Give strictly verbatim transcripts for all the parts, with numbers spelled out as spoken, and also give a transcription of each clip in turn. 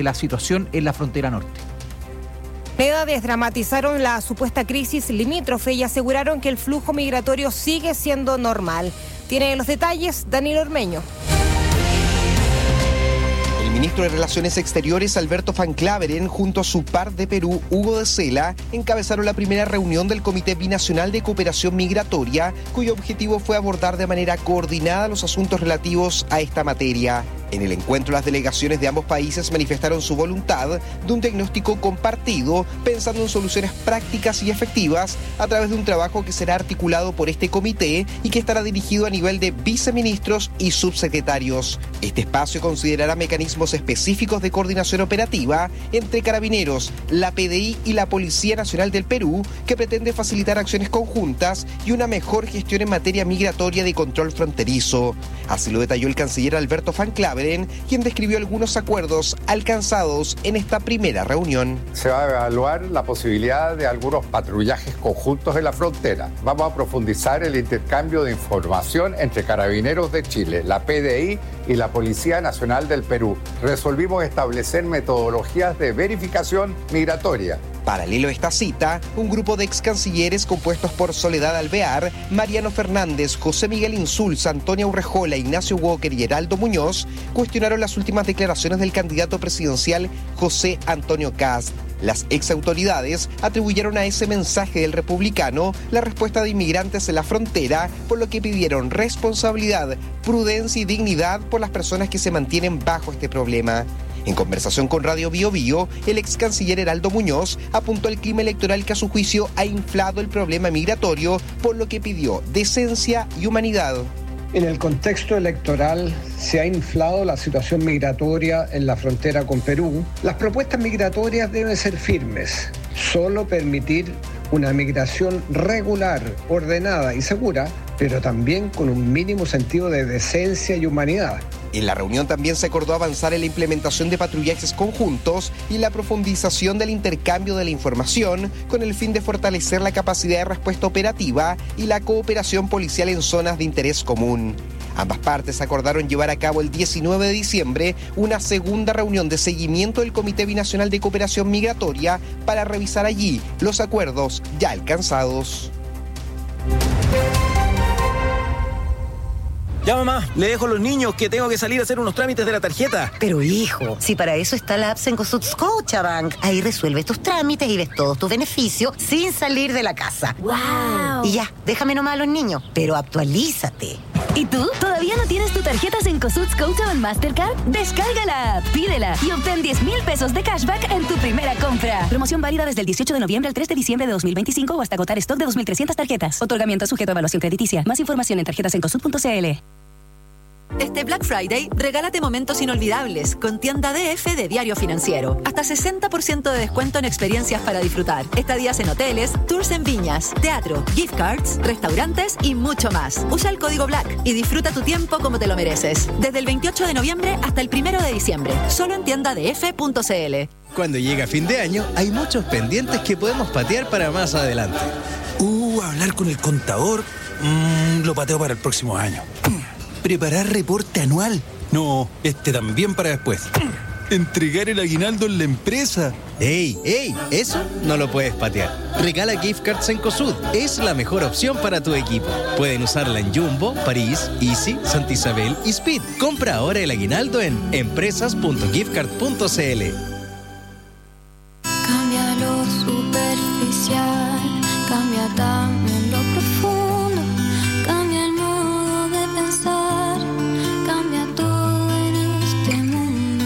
la situación en la frontera norte. MEDA desdramatizaron la supuesta crisis limítrofe y aseguraron que el flujo migratorio sigue siendo normal. Tiene los detalles Daniel Ormeño. El ministro de Relaciones Exteriores, Alberto Van Claveren, junto a su par de Perú, Hugo de Sela, encabezaron la primera reunión del Comité Binacional de Cooperación Migratoria, cuyo objetivo fue abordar de manera coordinada los asuntos relativos a esta materia. En el encuentro, las delegaciones de ambos países manifestaron su voluntad de un diagnóstico compartido, pensando en soluciones prácticas y efectivas a través de un trabajo que será articulado por este comité y que estará dirigido a nivel de viceministros y subsecretarios. Este espacio considerará mecanismos específicos de coordinación operativa entre Carabineros, la P D I y la Policía Nacional del Perú, que pretende facilitar acciones conjuntas y una mejor gestión en materia migratoria de control fronterizo. Así lo detalló el canciller Alberto Van Claveren, quien describió algunos acuerdos alcanzados en esta primera reunión. Se va a evaluar la posibilidad de algunos patrullajes conjuntos en la frontera. Vamos a profundizar el intercambio de información entre Carabineros de Chile, la P D I y la Policía Nacional del Perú. Resolvimos establecer metodologías de verificación migratoria. Paralelo a esta cita, un grupo de ex cancilleres compuestos por Soledad Alvear, Mariano Fernández, José Miguel Insulza, Antonia Urrejola, Ignacio Walker y Heraldo Muñoz cuestionaron las últimas declaraciones del candidato presidencial José Antonio Kast. Las ex autoridades atribuyeron a ese mensaje del republicano la respuesta de inmigrantes en la frontera, por lo que pidieron responsabilidad, prudencia y dignidad por las personas que se mantienen bajo este problema. En conversación con Radio Bio Bio, el ex canciller Heraldo Muñoz apuntó al clima electoral que a su juicio ha inflado el problema migratorio, por lo que pidió decencia y humanidad. En el contexto electoral se ha inflado la situación migratoria en la frontera con Perú. Las propuestas migratorias deben ser firmes. Solo permitir una migración regular, ordenada y segura, pero también con un mínimo sentido de decencia y humanidad. En la reunión también se acordó avanzar en la implementación de patrullajes conjuntos y la profundización del intercambio de la información con el fin de fortalecer la capacidad de respuesta operativa y la cooperación policial en zonas de interés común. Ambas partes acordaron llevar a cabo el diecinueve de diciembre una segunda reunión de seguimiento del Comité Binacional de Cooperación Migratoria para revisar allí los acuerdos ya alcanzados. Ya, mamá, le dejo a los niños que tengo que salir a hacer unos trámites de la tarjeta. Pero, hijo, si para eso está la app Cencosud Scotiabank. Ahí resuelves tus trámites y ves todos tus beneficios sin salir de la casa. ¡Wow! Y ya, déjame nomás a los niños, pero actualízate. ¿Y tú? ¿Todavía no tienes tu tarjeta Cencosud Scotiabank Mastercard? Descárgala, pídela y obtén diez mil pesos de cashback en tu primera compra. Promoción válida desde el dieciocho de noviembre al tres de diciembre de dos mil veinticinco o hasta agotar stock de dos mil trescientas tarjetas. Otorgamiento sujeto a evaluación crediticia. Más información en tarjetas cencosud punto c l. Este Black Friday, regálate momentos inolvidables con Tienda D F de Diario Financiero. Hasta sesenta por ciento de descuento en experiencias para disfrutar. Estadías en hoteles, tours en viñas, teatro, gift cards, restaurantes y mucho más. Usa el código BLACK y disfruta tu tiempo como te lo mereces. Desde el veintiocho de noviembre hasta el primero de diciembre. Solo en tienda d f punto c l. Cuando llega fin de año, hay muchos pendientes que podemos patear para más adelante. Uh, hablar con el contador. Mmm, lo pateo para el próximo año. Preparar reporte anual. No, este también para después. Entregar el aguinaldo en la empresa. ¡Ey, ey! Eso no lo puedes patear. Regala gift cards en Cencosud. Es la mejor opción para tu equipo. Pueden usarla en Jumbo, París, Easy, Santa Isabel y Speed. Compra ahora el aguinaldo en empresas punto giftcard punto c l. Cambia lo superficial, cambia también lo profundo, cambia el modo de pensar, cambia todo en este mundo.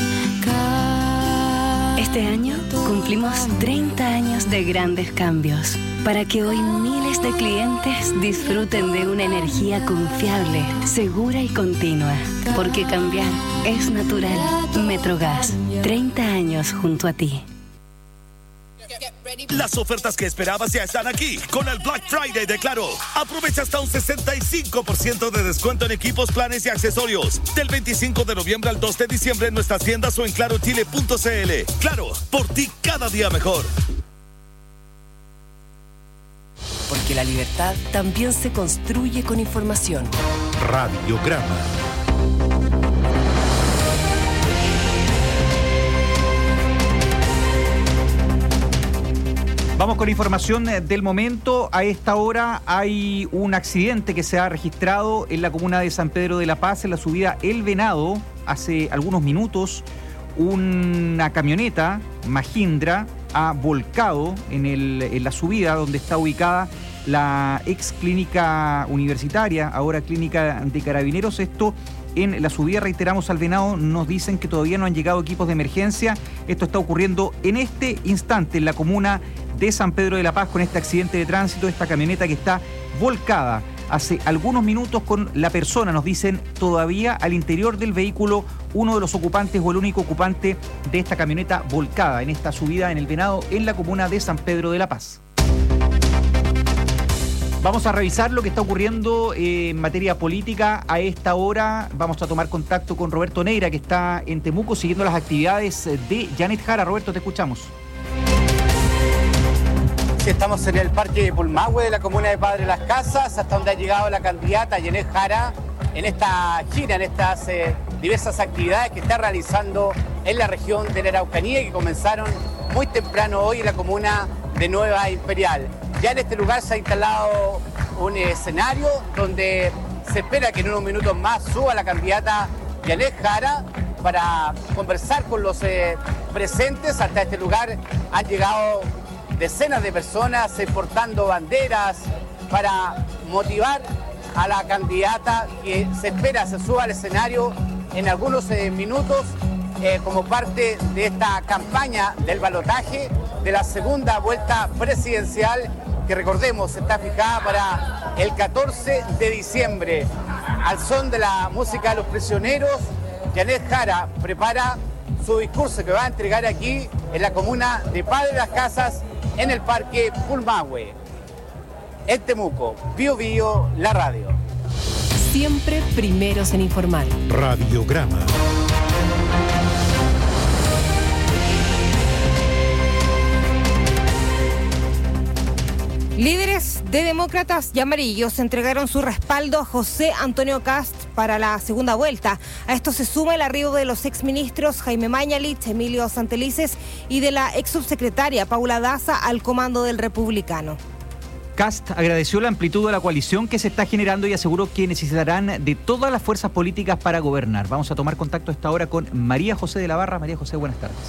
Cambia. Este año cumplimos treinta años de grandes cambios para que hoy miles de clientes disfruten de una energía confiable, segura y continua. Porque cambiar es natural. Metrogas, treinta años junto a ti. Las ofertas que esperabas ya están aquí con el Black Friday de Claro. Aprovecha hasta un sesenta y cinco por ciento de descuento en equipos, planes y accesorios. Del veinticinco de noviembre al dos de diciembre en nuestras tiendas o en claro chile punto c l. Claro, por ti cada día mejor. Porque la libertad también se construye con información. Radiograma. Vamos con información del momento. A esta hora hay un accidente que se ha registrado en la comuna de San Pedro de la Paz, en la subida El Venado. Hace algunos minutos, una camioneta Mahindra ha volcado en, el, en la subida donde está ubicada la ex clínica universitaria, ahora clínica de Carabineros. Esto en la subida, reiteramos, al Venado. Nos dicen que todavía no han llegado equipos de emergencia. Esto está ocurriendo en este instante en la comuna de San Pedro de la Paz con este accidente de tránsito, esta camioneta que está volcada hace algunos minutos con la persona, nos dicen, todavía al interior del vehículo, uno de los ocupantes o el único ocupante de esta camioneta volcada en esta subida en el Venado en la comuna de San Pedro de la Paz. Vamos a revisar lo que está ocurriendo en materia política a esta hora. Vamos a tomar contacto con Roberto Neira, que está en Temuco siguiendo las actividades de Janet Jara. Roberto, te escuchamos. Sí, estamos en el Parque Pulmahue de la comuna de Padre Las Casas, hasta donde ha llegado la candidata Janet Jara en esta gira, en estas eh, diversas actividades que está realizando en la región de la Araucanía y que comenzaron muy temprano hoy en la comuna de Nueva Imperial. Ya en este lugar se ha instalado un escenario donde se espera que en unos minutos más suba la candidata Janet Jara para conversar con los eh, presentes. Hasta este lugar han llegado decenas de personas eh, portando banderas para motivar a la candidata que se espera se suba al escenario en algunos eh, minutos eh, como parte de esta campaña del balotaje de la segunda vuelta presidencial, que recordemos está fijada para el catorce de diciembre. Al son de la música de los prisioneros, Janet Jara prepara su discurso que va a entregar aquí en la comuna de Padre Las Casas, en el Parque Pulmahue. En Temuco, Bio Bio, la radio. Siempre primeros en informar. Radiograma. Líderes de demócratas y amarillos entregaron su respaldo a José Antonio Kast para la segunda vuelta. A esto se suma el arribo de los exministros Jaime Mañalich, Emilio Santelices y de la ex subsecretaria Paula Daza al comando del republicano. Kast agradeció la amplitud de la coalición que se está generando y aseguró que necesitarán de todas las fuerzas políticas para gobernar. Vamos a tomar contacto a esta hora con María José de la Barra. María José, buenas tardes.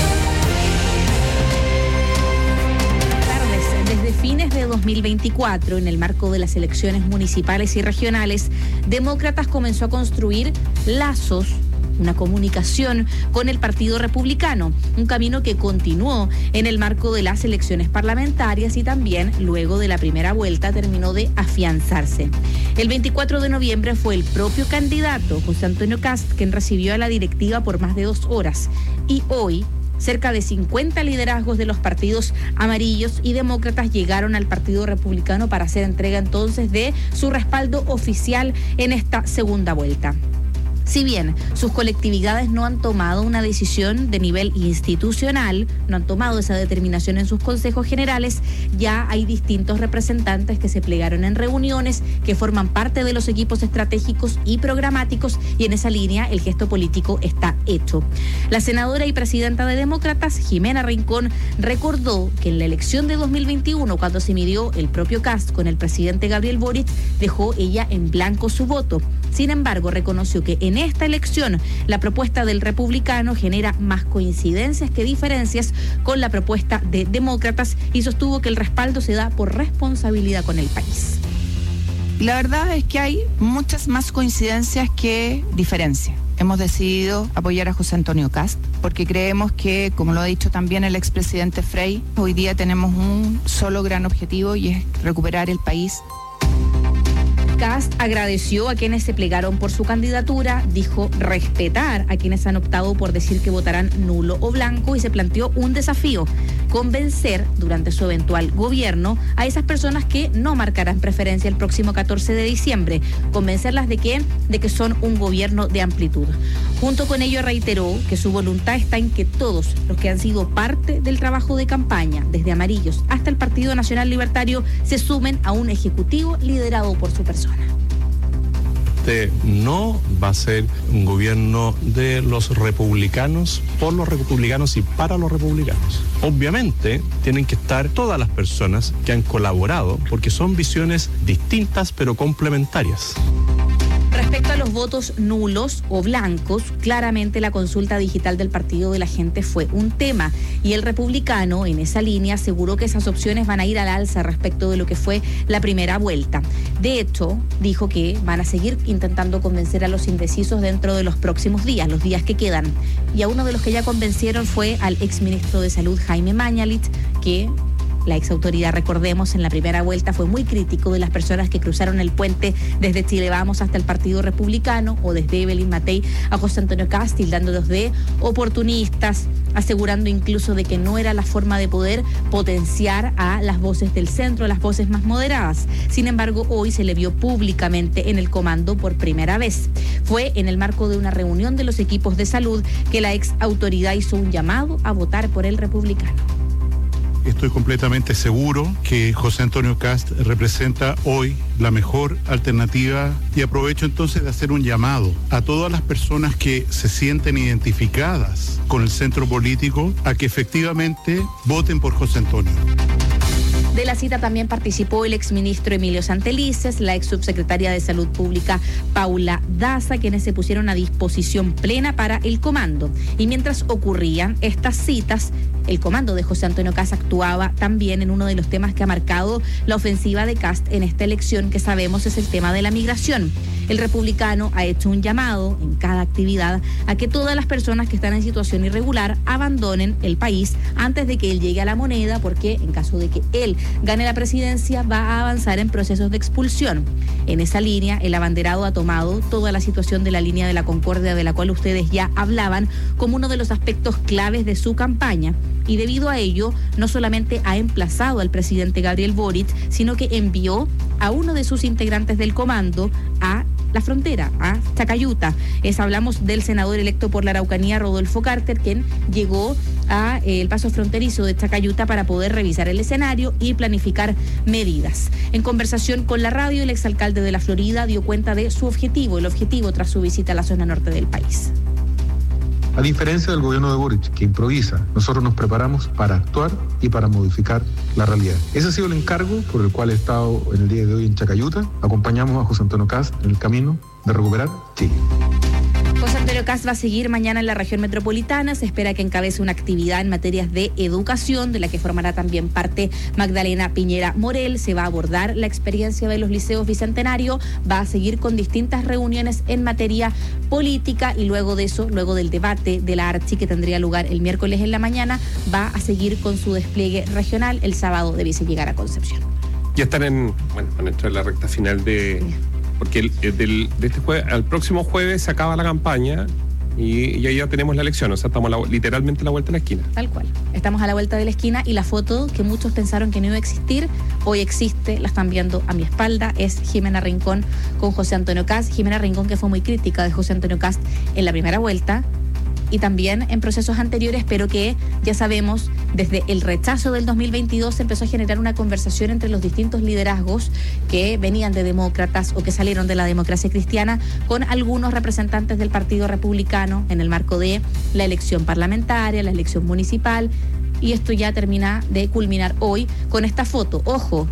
Desde fines de dos mil veinticuatro, en el marco de las elecciones municipales y regionales, Demócratas comenzó a construir lazos, una comunicación con el Partido Republicano, un camino que continuó en el marco de las elecciones parlamentarias y también luego de la primera vuelta terminó de afianzarse. El veinticuatro de noviembre fue el propio candidato, José Antonio Kast, quien recibió a la directiva por más de dos horas y hoy cerca de cincuenta liderazgos de los partidos amarillos y demócratas llegaron al Partido Republicano para hacer entrega entonces de su respaldo oficial en esta segunda vuelta. Si bien sus colectividades no han tomado una decisión de nivel institucional, no han tomado esa determinación en sus consejos generales, ya hay distintos representantes que se plegaron en reuniones, que forman parte de los equipos estratégicos y programáticos, y en esa línea el gesto político está hecho. La senadora y presidenta de Demócratas, Jimena Rincón, recordó que en la elección de dos mil veintiuno, cuando se midió el propio Kast con el presidente Gabriel Boric, dejó ella en blanco su voto. Sin embargo, reconoció que en esta elección la propuesta del republicano genera más coincidencias que diferencias con la propuesta de demócratas y sostuvo que el respaldo se da por responsabilidad con el país. La verdad es que hay muchas más coincidencias que diferencias. Hemos decidido apoyar a José Antonio Kast porque creemos que, como lo ha dicho también el expresidente Frei, hoy día tenemos un solo gran objetivo y es recuperar el país. Kast agradeció a quienes se plegaron por su candidatura, dijo respetar a quienes han optado por decir que votarán nulo o blanco y se planteó un desafío: convencer durante su eventual gobierno a esas personas que no marcarán preferencia el próximo catorce de diciembre, convencerlas de que, de que son un gobierno de amplitud. Junto con ello reiteró que su voluntad está en que todos los que han sido parte del trabajo de campaña, desde amarillos hasta el Partido Nacional Libertario, se sumen a un ejecutivo liderado por su persona. Este no va a ser un gobierno de los republicanos, por los republicanos y para los republicanos. Obviamente tienen que estar todas las personas que han colaborado, porque son visiones distintas pero complementarias. Respecto a los votos nulos o blancos, claramente la consulta digital del Partido de la Gente fue un tema y el republicano en esa línea aseguró que esas opciones van a ir al alza respecto de lo que fue la primera vuelta. De hecho, dijo que van a seguir intentando convencer a los indecisos dentro de los próximos días, los días que quedan. Y a uno de los que ya convencieron fue al exministro de Salud, Jaime Mañalich, que la exautoridad, recordemos, en la primera vuelta fue muy crítico de las personas que cruzaron el puente desde Chile Vamos hasta el Partido Republicano o desde Evelyn Matei a José Antonio Kast, tildándolos de oportunistas, asegurando incluso de que no era la forma de poder potenciar a las voces del centro, las voces más moderadas. Sin embargo, hoy se le vio públicamente en el comando por primera vez. Fue en el marco de una reunión de los equipos de salud que la exautoridad hizo un llamado a votar por el republicano. Estoy completamente seguro que José Antonio Kast representa hoy la mejor alternativa y aprovecho entonces de hacer un llamado a todas las personas que se sienten identificadas con el centro político a que efectivamente voten por José Antonio. De la cita también participó el exministro Emilio Santelices, la ex subsecretaria de Salud Pública Paula Daza, quienes se pusieron a disposición plena para el comando. Y mientras ocurrían estas citas, el comando de José Antonio Kast actuaba también en uno de los temas que ha marcado la ofensiva de Kast en esta elección, que sabemos es el tema de la migración. El republicano ha hecho un llamado en cada actividad a que todas las personas que están en situación irregular abandonen el país antes de que él llegue a la moneda, porque en caso de que él gane la presidencia va a avanzar en procesos de expulsión. En esa línea, el abanderado ha tomado toda la situación de la línea de la Concordia, de la cual ustedes ya hablaban, como uno de los aspectos claves de su campaña. Y debido a ello, no solamente ha emplazado al presidente Gabriel Boric, sino que envió a uno de sus integrantes del comando a la frontera, a Chacayuta. Es, hablamos del senador electo por la Araucanía, Rodolfo Carter, quien llegó a eh, el paso fronterizo de Chacayuta para poder revisar el escenario y planificar medidas. En conversación con la radio, el exalcalde de la Florida dio cuenta de su objetivo, el objetivo tras su visita a la zona norte del país. A diferencia del gobierno de Boric, que improvisa, nosotros nos preparamos para actuar y para modificar la realidad. Ese ha sido el encargo por el cual he estado en el día de hoy en Chacayuta. Acompañamos a José Antonio Kast en el camino de recuperar Chile. José Antonio Kast va a seguir mañana en la región metropolitana. Se espera que encabece una actividad en materias de educación, de la que formará también parte Magdalena Piñera Morel. Se va a abordar la experiencia de los liceos bicentenario, va a seguir con distintas reuniones en materia política y luego de eso, luego del debate de la Archi que tendría lugar el miércoles en la mañana, va a seguir con su despliegue regional. El sábado debiese llegar a Concepción. Ya están en, bueno, van a entrar en la recta final de... Porque el, el, del, de este jueves, al próximo jueves se acaba la campaña y, y ahí ya tenemos la elección. O sea, estamos la, literalmente a la vuelta de la esquina. Tal cual. Estamos a la vuelta de la esquina y la foto que muchos pensaron que no iba a existir, hoy existe, la están viendo a mi espalda, es Jimena Rincón con José Antonio Kast. Jimena Rincón, que fue muy crítica de José Antonio Kast en la primera vuelta y también en procesos anteriores, pero que ya sabemos, desde el rechazo del dos mil veintidós se empezó a generar una conversación entre los distintos liderazgos que venían de demócratas o que salieron de la democracia cristiana con algunos representantes del Partido Republicano en el marco de la elección parlamentaria, la elección municipal, y esto ya termina de culminar hoy con esta foto. Ojo,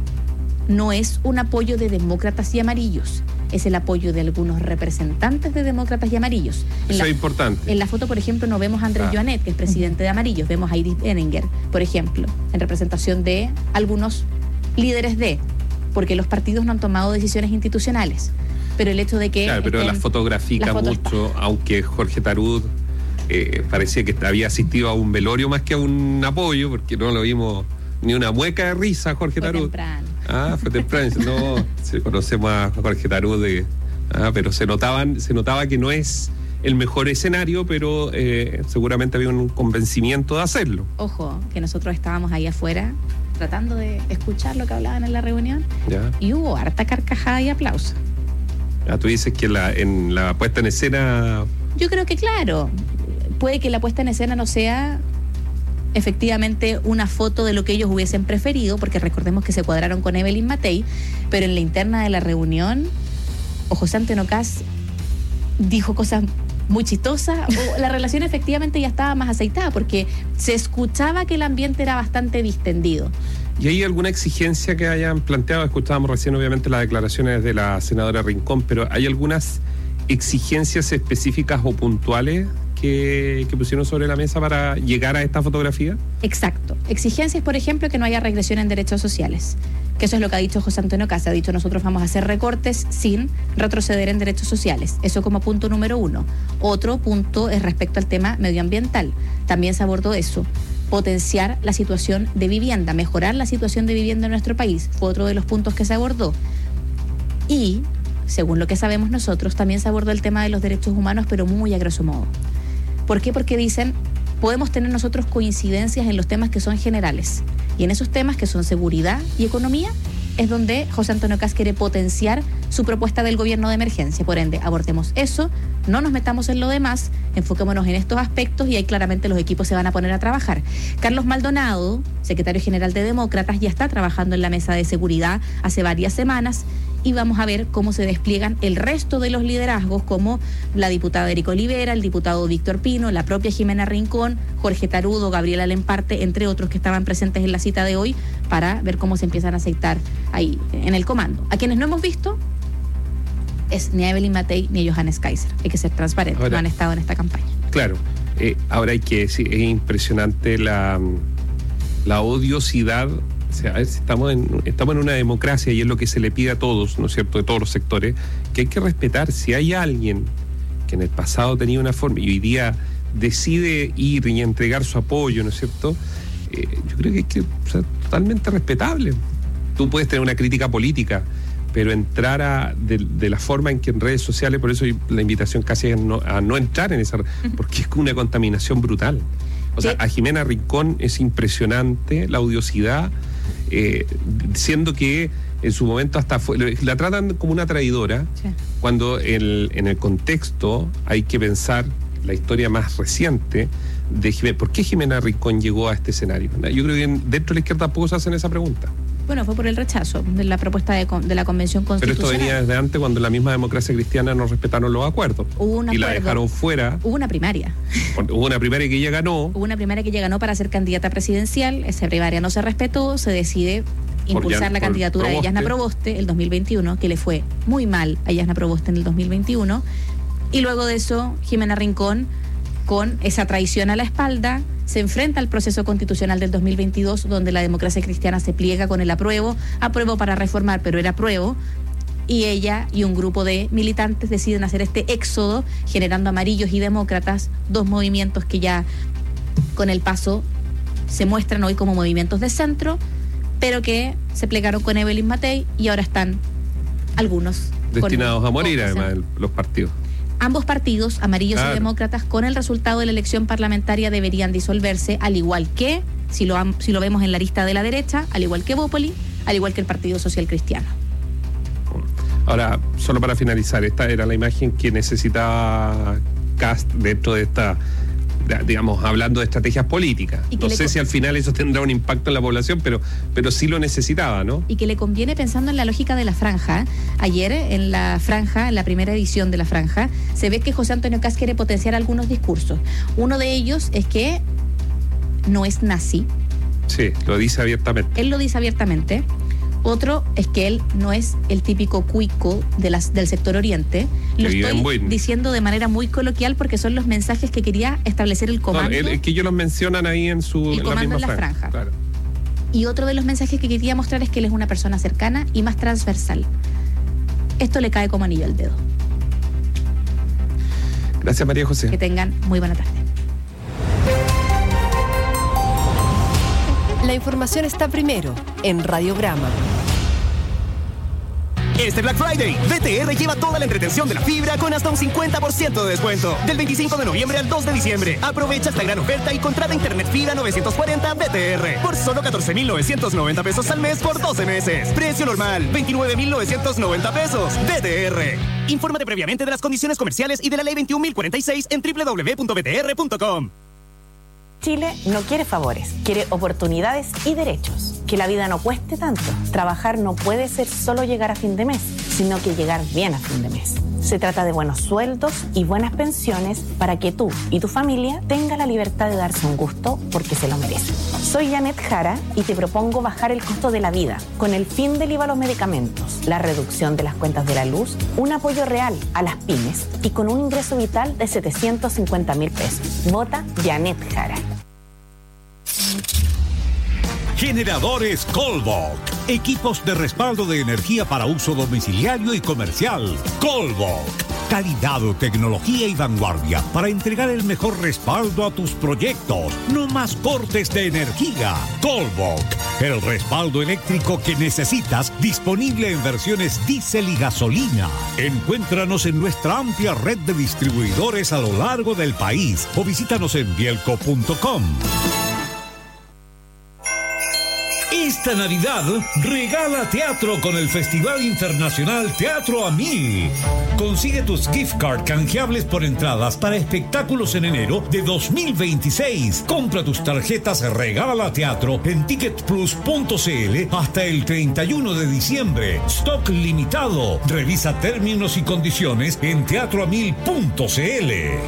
no es un apoyo de demócratas y amarillos, es el apoyo de algunos representantes de demócratas y amarillos. En Eso la, es importante. En la foto, por ejemplo, no vemos a Andrés ah. Joanet, que es presidente de Amarillos, vemos a Iris Beninger, por ejemplo, en representación de algunos líderes de, porque los partidos no han tomado decisiones institucionales, pero el hecho de que... Claro, pero estén, la foto grafica la foto mucho, está. Aunque Jorge Tarud eh, parecía que había asistido a un velorio más que a un apoyo, porque no lo vimos ni una mueca de risa a Jorge Tarud. Temprano. Ah, fue temprano. No, sí, conocemos a Jorge Tarud, de, ah, pero se notaban, se notaba que no es el mejor escenario, pero eh, seguramente había un convencimiento de hacerlo. Ojo, que nosotros estábamos ahí afuera tratando de escuchar lo que hablaban en la reunión, ya. Y hubo harta carcajada y aplauso. Ah, tú dices que la, en la puesta en escena... Yo creo que claro, puede que la puesta en escena no sea efectivamente una foto de lo que ellos hubiesen preferido, porque recordemos que se cuadraron con Evelyn Matei, pero en la interna de la reunión o José Antonio Kast dijo cosas muy chistosas, o la relación efectivamente ya estaba más aceitada, porque se escuchaba que el ambiente era bastante distendido. ¿Y hay alguna exigencia que hayan planteado? Escuchábamos recién obviamente las declaraciones de la senadora Rincón, pero ¿hay algunas exigencias específicas o puntuales que, que pusieron sobre la mesa para llegar a esta fotografía? Exacto. Exigencias, por ejemplo, que no haya regresión en derechos sociales, que eso es lo que ha dicho José Antonio Kast. Ha dicho, nosotros vamos a hacer recortes sin retroceder en derechos sociales. Eso como punto número uno. Otro punto es respecto al tema medioambiental. También se abordó eso. Potenciar la situación de vivienda, mejorar la situación de vivienda en nuestro país. Fue otro de los puntos que se abordó. Y, según lo que sabemos nosotros, también se abordó el tema de los derechos humanos, pero muy a grosso modo. ¿Por qué? Porque dicen, podemos tener nosotros coincidencias en los temas que son generales. Y en esos temas que son seguridad y economía, es donde José Antonio Kast quiere potenciar su propuesta del gobierno de emergencia. Por ende, abordemos eso, no nos metamos en lo demás, enfoquémonos en estos aspectos y ahí claramente los equipos se van a poner a trabajar. Carlos Maldonado, secretario general de Demócratas, ya está trabajando en la mesa de seguridad hace varias semanas y vamos a ver cómo se despliegan el resto de los liderazgos, como la diputada Erika Olivera, el diputado Víctor Pino, la propia Jimena Rincón, Jorge Tarudo, Gabriela Lemparte, entre otros que estaban presentes en la cita de hoy, para ver cómo se empiezan a aceitar ahí en el comando. A quienes no hemos visto es ni a Evelyn Matei ni a Johannes Kaiser. Hay que ser transparentes, ahora, no han estado en esta campaña. Claro, eh, ahora hay que decir, es impresionante la, la odiosidad. O sea, estamos en, estamos en una democracia y es lo que se le pide a todos, ¿no es cierto?, de todos los sectores, que hay que respetar. Si hay alguien que en el pasado tenía una forma y hoy día decide ir y entregar su apoyo, ¿no es cierto?, eh, yo creo que es que, o sea, totalmente respetable. Tú puedes tener una crítica política, pero entrar a, de, de la forma en que en redes sociales, por eso la invitación casi es no, a no entrar en esa, porque es una contaminación brutal. O sea, a Jimena Rincón es impresionante la odiosidad, eh, siendo que en su momento hasta fue, la tratan como una traidora, sí, cuando el, en el contexto hay que pensar la historia más reciente de Jimena. ¿Por qué Jimena Rincón llegó a este escenario? Yo creo que dentro de la izquierda tampoco se hacen esa pregunta. Bueno, fue por el rechazo de la propuesta de, de la Convención Constitucional. Pero esto venía desde antes, cuando la misma democracia cristiana no respetaron los acuerdos. Hubo un y acuerdo, la dejaron fuera. Hubo una primaria. Hubo una primaria que ella ganó. Hubo una primaria que ella ganó para ser candidata presidencial. Esa primaria no se respetó. Se decide impulsar Yan, la candidatura Proboste. de Yasna Proboste el dos mil veintiuno, que le fue muy mal a Yasna Proboste en el dos mil veintiuno. Y luego de eso, Jimena Rincón, con esa traición a la espalda, se enfrenta al proceso constitucional del dos mil veintidós, donde la democracia cristiana se pliega con el apruebo, apruebo para reformar, pero era apruebo, y ella y un grupo de militantes deciden hacer este éxodo, generando amarillos y demócratas, dos movimientos que ya con el paso se muestran hoy como movimientos de centro, pero que se plegaron con Evelyn Matei y ahora están algunos destinados con, a morir, además, el, los partidos. Ambos partidos, amarillos claro. y demócratas, con el resultado de la elección parlamentaria deberían disolverse, al igual que, si lo, si lo vemos en la lista de la derecha, al igual que Bópoli, al igual que el Partido Social Cristiano. Ahora, solo para finalizar, esta era la imagen que necesitaba Kast dentro de esta, digamos, hablando de estrategias políticas. No sé si al final eso tendrá un impacto en la población, pero, pero sí lo necesitaba, ¿no? Y que le conviene pensando en la lógica de la franja. Ayer, en la franja, en la primera edición de la franja, se ve que José Antonio Kast quiere potenciar algunos discursos. Uno de ellos es que no es nazi. Sí, lo dice abiertamente. Él lo dice abiertamente. Otro es que él no es el típico cuico de las, del sector oriente. Lo estoy diciendo de manera muy coloquial porque son los mensajes que quería establecer el comando. No, el, el que ellos los mencionan ahí en su el en comando la misma en la franja. franja. Claro. Y otro de los mensajes que quería mostrar es que él es una persona cercana y más transversal. Esto le cae como anillo al dedo. Gracias, María José. Que tengan muy buena tarde. La información está primero en Radiograma. Este Black Friday, B T R lleva toda la entretención de la fibra con hasta un cincuenta por ciento de descuento. Del veinticinco de noviembre al dos de diciembre. Aprovecha esta gran oferta y contrata internet fibra novecientos cuarenta B T R por solo catorce mil novecientos noventa pesos al mes por doce meses. Precio normal, veintinueve mil novecientos noventa pesos. B T R. Infórmate previamente de las condiciones comerciales y de la ley veintiún mil cuarenta y seis en doble u doble u doble u punto b t r punto com. Chile no quiere favores, quiere oportunidades y derechos. Que la vida no cueste tanto. Trabajar no puede ser solo llegar a fin de mes. sino que llegar bien a fin de mes. Se trata de buenos sueldos y buenas pensiones para que tú y tu familia tengan la libertad de darse un gusto porque se lo merecen. Soy Janet Jara y te propongo bajar el costo de la vida con el fin del I V A a los medicamentos, la reducción de las cuentas de la luz, un apoyo real a las pymes y con un ingreso vital de setecientos cincuenta mil pesos. Vota Janet Jara. Generadores Colbok. Equipos de respaldo de energía para uso domiciliario y comercial. Colbok. Calidad, tecnología y vanguardia para entregar el mejor respaldo a tus proyectos. No más cortes de energía. Colbok. El respaldo eléctrico que necesitas, disponible en versiones diésel y gasolina. Encuéntranos en nuestra amplia red de distribuidores a lo largo del país o visítanos en bielco punto com. Esta Navidad, regala teatro con el Festival Internacional Teatro a Mil. Consigue tus gift card canjeables por entradas para espectáculos en enero de dos mil veintiséis. Compra tus tarjetas Regala Teatro en ticket plus punto c l hasta el treinta y uno de diciembre. Stock limitado. Revisa términos y condiciones en teatro a mil punto c l.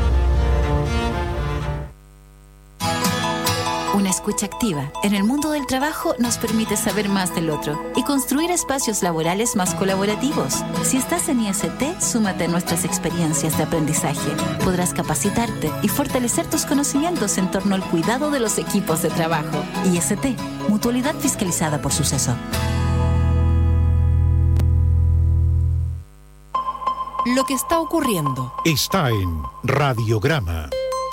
Una escucha activa en el mundo del trabajo nos permite saber más del otro y construir espacios laborales más colaborativos. Si estás en I S T, súmate a nuestras experiencias de aprendizaje. Podrás capacitarte y fortalecer tus conocimientos en torno al cuidado de los equipos de trabajo. I S T, mutualidad fiscalizada por Suceso. Lo que está ocurriendo está en Radiograma.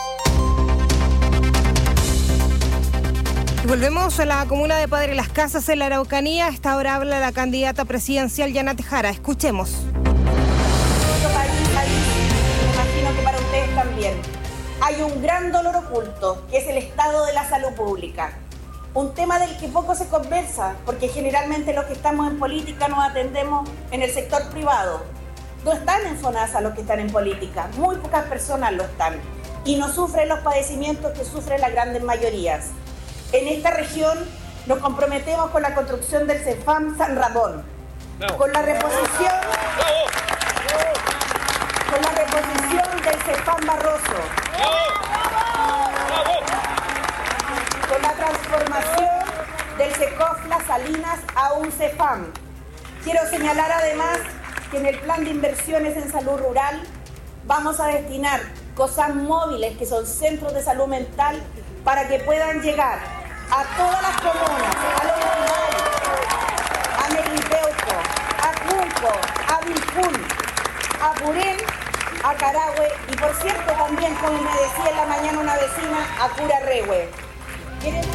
Y volvemos a la comuna de Padre Las Casas, en la Araucanía. A esta hora habla la candidata presidencial Janet Jara. Escuchemos. Nuestro país, país, me imagino que para ustedes también, hay un gran dolor oculto, que es el estado de la salud pública. Un tema del que poco se conversa, porque generalmente los que estamos en política nos atendemos en el sector privado. No están en FONASA los que están en política, muy pocas personas lo están, y no sufren los padecimientos que sufren las grandes mayorías. En esta región nos comprometemos con la construcción del CEFAM San Ramón, no. con la reposición, no. con la reposición del CEFAM Barroso, no. con la transformación del CECOF Las Salinas a un CEFAM. Quiero señalar además que en el plan de inversiones en salud rural vamos a destinar COSAM móviles, que son centros de salud mental, para que puedan llegar a todas las comunas, a Los Linares, a Negripeuco, a Cunco, a Vilpún, a Purén, a Carahue y, por cierto, también, como me decía en la mañana una vecina, a Curarrehue. ¿Quieren?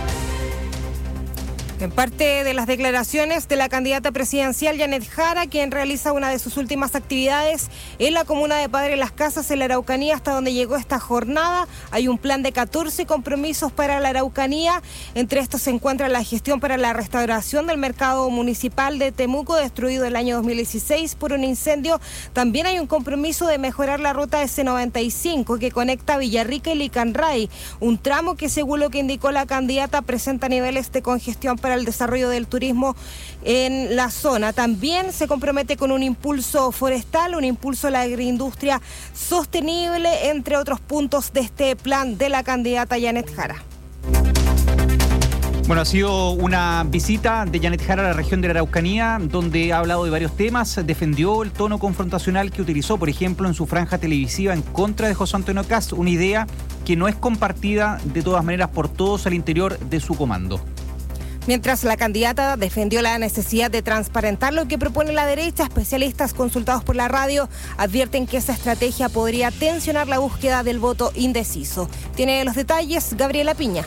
En parte de las declaraciones de la candidata presidencial Janet Jara, quien realiza una de sus últimas actividades en la comuna de Padre Las Casas, en la Araucanía, hasta donde llegó esta jornada. Hay un plan de catorce compromisos para la Araucanía. Entre estos se encuentra la gestión para la restauración del mercado municipal de Temuco, destruido el año dos mil dieciséis por un incendio. También hay un compromiso de mejorar la ruta C noventa y cinco que conecta Villarrica y Licanray, un tramo que, según lo que indicó la candidata, presenta niveles de congestión para el desarrollo del turismo en la zona. También se compromete con un impulso forestal, un impulso a la agroindustria sostenible, entre otros puntos de este plan de la candidata Janet Jara. Bueno, ha sido una visita de Janet Jara a la región de la Araucanía, donde ha hablado de varios temas, defendió el tono confrontacional que utilizó, por ejemplo, en su franja televisiva en contra de José Antonio Kast, una idea que no es compartida de todas maneras por todos al interior de su comando. Mientras la candidata defendió la necesidad de transparentar lo que propone la derecha, especialistas consultados por la radio advierten que esa estrategia podría tensionar la búsqueda del voto indeciso. Tiene los detalles Gabriela Piña.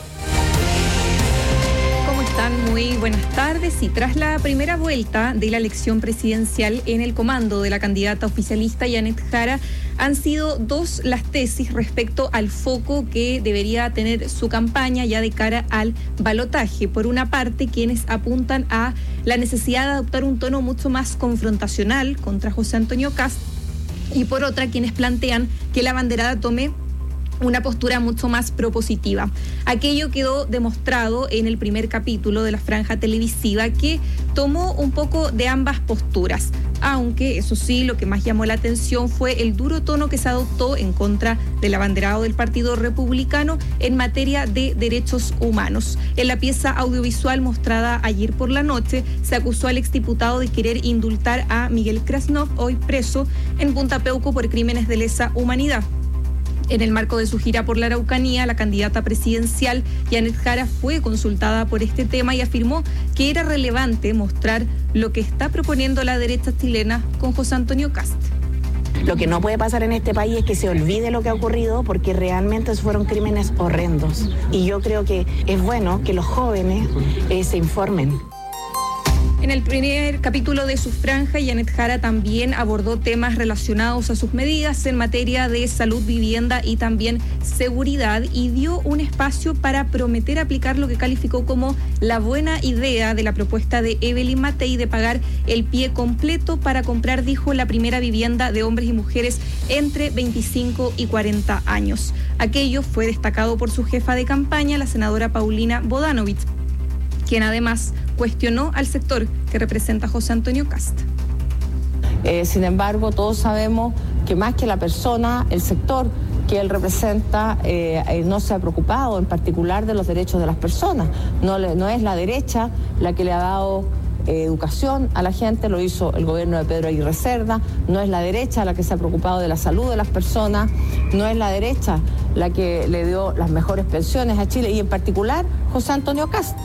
¿Cómo están? Muy buenas tardes. Y tras la primera vuelta de la elección presidencial en el comando de la candidata oficialista Janet Jara, han sido dos las tesis respecto al foco que debería tener su campaña ya de cara al balotaje. Por una parte, quienes apuntan a la necesidad de adoptar un tono mucho más confrontacional contra José Antonio Kast, y por otra, quienes plantean que la banderada tome una postura mucho más propositiva. Aquello quedó demostrado en el primer capítulo de la franja televisiva, que tomó un poco de ambas posturas. aunque, eso sí, lo que más llamó la atención fue el duro tono que se adoptó en contra del abanderado del Partido Republicano en materia de derechos humanos. En la pieza audiovisual mostrada ayer por la noche, se acusó al exdiputado de querer indultar a Miguel Krasnov, hoy preso en Punta Peuco por crímenes de lesa humanidad. En el marco de su gira por la Araucanía, la candidata presidencial Janet Jara fue consultada por este tema y afirmó que era relevante mostrar lo que está proponiendo la derecha chilena con José Antonio Kast. Lo que no puede pasar en este país es que se olvide lo que ha ocurrido, porque realmente fueron crímenes horrendos. Y yo creo que es bueno que los jóvenes eh, se informen. En el primer capítulo de su franja, Janet Jara también abordó temas relacionados a sus medidas en materia de salud, vivienda y también seguridad, y dio un espacio para prometer aplicar lo que calificó como la buena idea de la propuesta de Evelyn Matei de pagar el pie completo para comprar, dijo, la primera vivienda de hombres y mujeres entre veinticinco y cuarenta años. Aquello fue destacado por su jefa de campaña, la senadora Paulina Bodanovich, quien además cuestionó al sector que representa José Antonio Kast. Eh, sin embargo, todos sabemos que más que la persona, el sector que él representa eh, eh, no se ha preocupado en particular de los derechos de las personas. No, le, no es la derecha la que le ha dado eh, educación a la gente, lo hizo el gobierno de Pedro Aguirre Cerda. No es la derecha la que se ha preocupado de la salud de las personas, no es la derecha la que le dio las mejores pensiones a Chile, y en particular José Antonio Kast.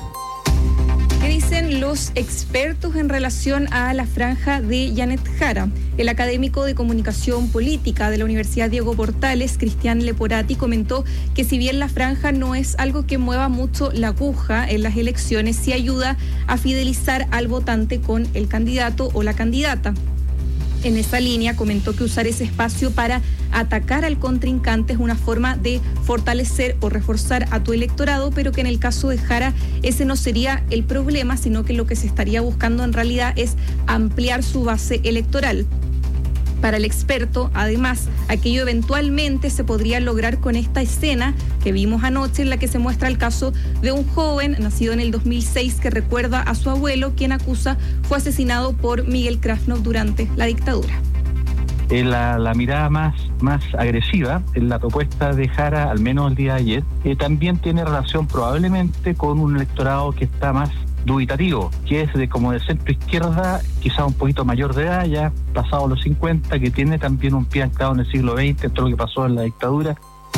¿Qué dicen los expertos en relación a la franja de Janet Jara? El académico de comunicación política de la Universidad Diego Portales, Cristian Leporati, comentó que si bien la franja no es algo que mueva mucho la aguja en las elecciones, sí ayuda a fidelizar al votante con el candidato o la candidata. En esa línea comentó que usar ese espacio para atacar al contrincante es una forma de fortalecer o reforzar a tu electorado, pero que en el caso de Jara ese no sería el problema, sino que lo que se estaría buscando en realidad es ampliar su base electoral. Para el experto, además, aquello eventualmente se podría lograr con esta escena que vimos anoche, en la que se muestra el caso de un joven nacido en el dos mil seis que recuerda a su abuelo, quien acusa fue asesinado por Miguel Krasnov durante la dictadura. Eh, la, la mirada más, más agresiva en la propuesta de Jara, al menos el día de ayer, eh, también tiene relación probablemente con un electorado que está más dubitativo, que es de como de centro izquierda, quizá un poquito mayor de edad, ya pasado los cincuenta, que tiene también un pie anclado en el siglo veinte, todo lo que pasó en la dictadura.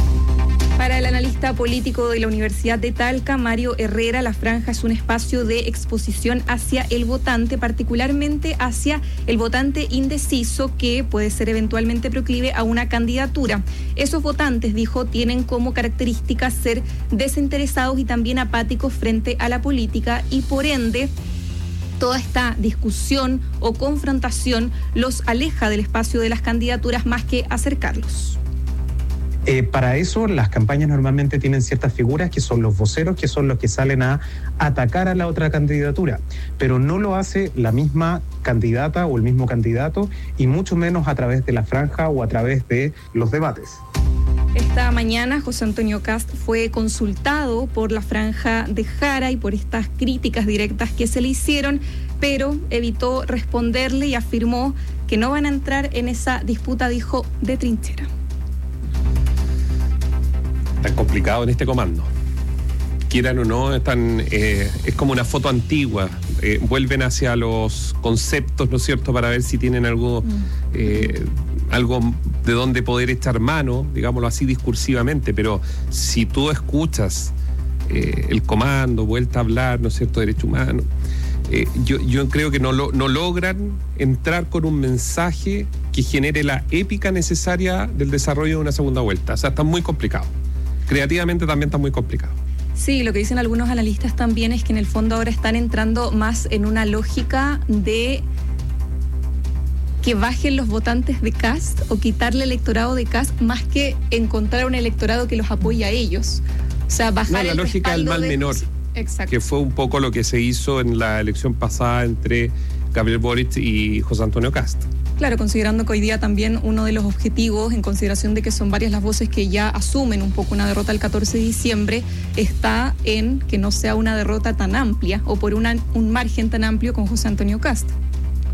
Para el analista político de la Universidad de Talca, Mario Herrera, la franja es un espacio de exposición hacia el votante, particularmente hacia el votante indeciso, que puede ser eventualmente proclive a una candidatura. Esos votantes, dijo, tienen como características ser desinteresados y también apáticos frente a la política, y por ende toda esta discusión o confrontación los aleja del espacio de las candidaturas más que acercarlos. Eh, para eso las campañas normalmente tienen ciertas figuras que son los voceros, que son los que salen a atacar a la otra candidatura, pero no lo hace la misma candidata o el mismo candidato, y mucho menos a través de la franja o a través de los debates. Esta mañana José Antonio Kast fue consultado por la franja de Jara y por estas críticas directas que se le hicieron, pero evitó responderle y afirmó que no van a entrar en esa disputa, dijo, de trinchera. Tan complicado en este comando. Quieran o no, están, eh, es como una foto antigua. Eh, vuelven hacia los conceptos, ¿no es cierto?, para ver si tienen algo, eh, algo de donde poder echar mano, digámoslo así discursivamente. Pero si tú escuchas eh, el comando, vuelta a hablar, ¿no es cierto?, derecho humano, eh, yo, yo creo que no, lo, no logran entrar con un mensaje que genere la épica necesaria del desarrollo de una segunda vuelta. O sea, está muy complicado. Creativamente también está muy complicado. Sí, lo que dicen algunos analistas también es que en el fondo ahora están entrando más en una lógica de que bajen los votantes de Kast o quitarle el electorado de Kast, más que encontrar un electorado que los apoye a ellos. O sea, bajar no, la el lógica del mal de... menor. Exacto. Que fue un poco lo que se hizo en la elección pasada entre Gabriel Boric y José Antonio Kast. Claro, considerando que hoy día también uno de los objetivos, en consideración de que son varias las voces que ya asumen un poco una derrota el catorce de diciembre, está en que no sea una derrota tan amplia o por una, un margen tan amplio con José Antonio Kast.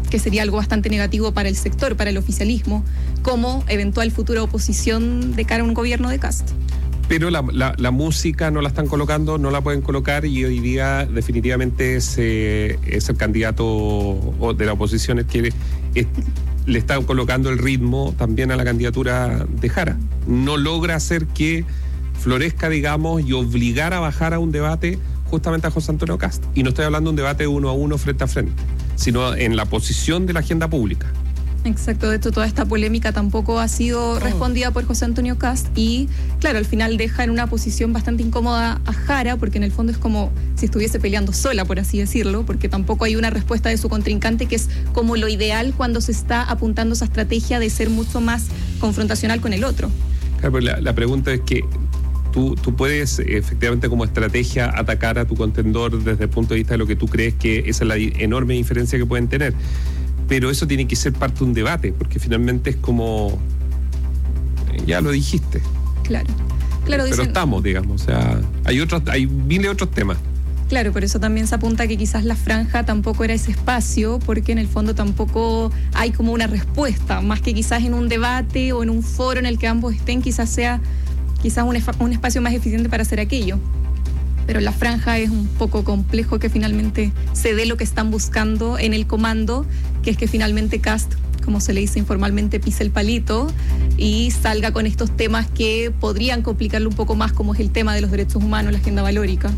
que sería algo bastante negativo para el sector, para el oficialismo, como eventual futura oposición de cara a un gobierno de Kast. Pero la, la, la música no la están colocando, no la pueden colocar, y hoy día definitivamente es, eh, es el candidato de la oposición el que es, le está colocando el ritmo también a la candidatura de Jara. No logra hacer que florezca, digamos, y obligar a bajar a un debate justamente a José Antonio Kast. Y no estoy hablando de un debate uno a uno, frente a frente, sino en la posición de la agenda pública. Exacto, de hecho toda esta polémica tampoco ha sido respondida por José Antonio Kast y claro, al final deja en una posición bastante incómoda a Jara, porque en el fondo es como si estuviese peleando sola, por así decirlo, porque tampoco hay una respuesta de su contrincante, que es como lo ideal cuando se está apuntando esa estrategia de ser mucho más confrontacional con el otro. Claro, pero la, la pregunta es que Tú, tú puedes efectivamente como estrategia atacar a tu contendor desde el punto de vista de lo que tú crees que esa es la enorme diferencia que pueden tener, pero eso tiene que ser parte de un debate, porque finalmente es como, ya lo dijiste. Claro, claro. Pero dicen, estamos, digamos, o sea, hay otros, hay miles de otros temas. Claro, por eso también se apunta que quizás la franja tampoco era ese espacio, porque en el fondo tampoco hay como una respuesta, más que quizás en un debate o en un foro en el que ambos estén, quizás sea quizás un, un espacio más eficiente para hacer aquello. Pero la franja es un poco complejo que finalmente se dé lo que están buscando en el comando, que es que finalmente Kast, como se le dice informalmente, pise el palito y salga con estos temas que podrían complicarlo un poco más, como es el tema de los derechos humanos, la agenda valórica.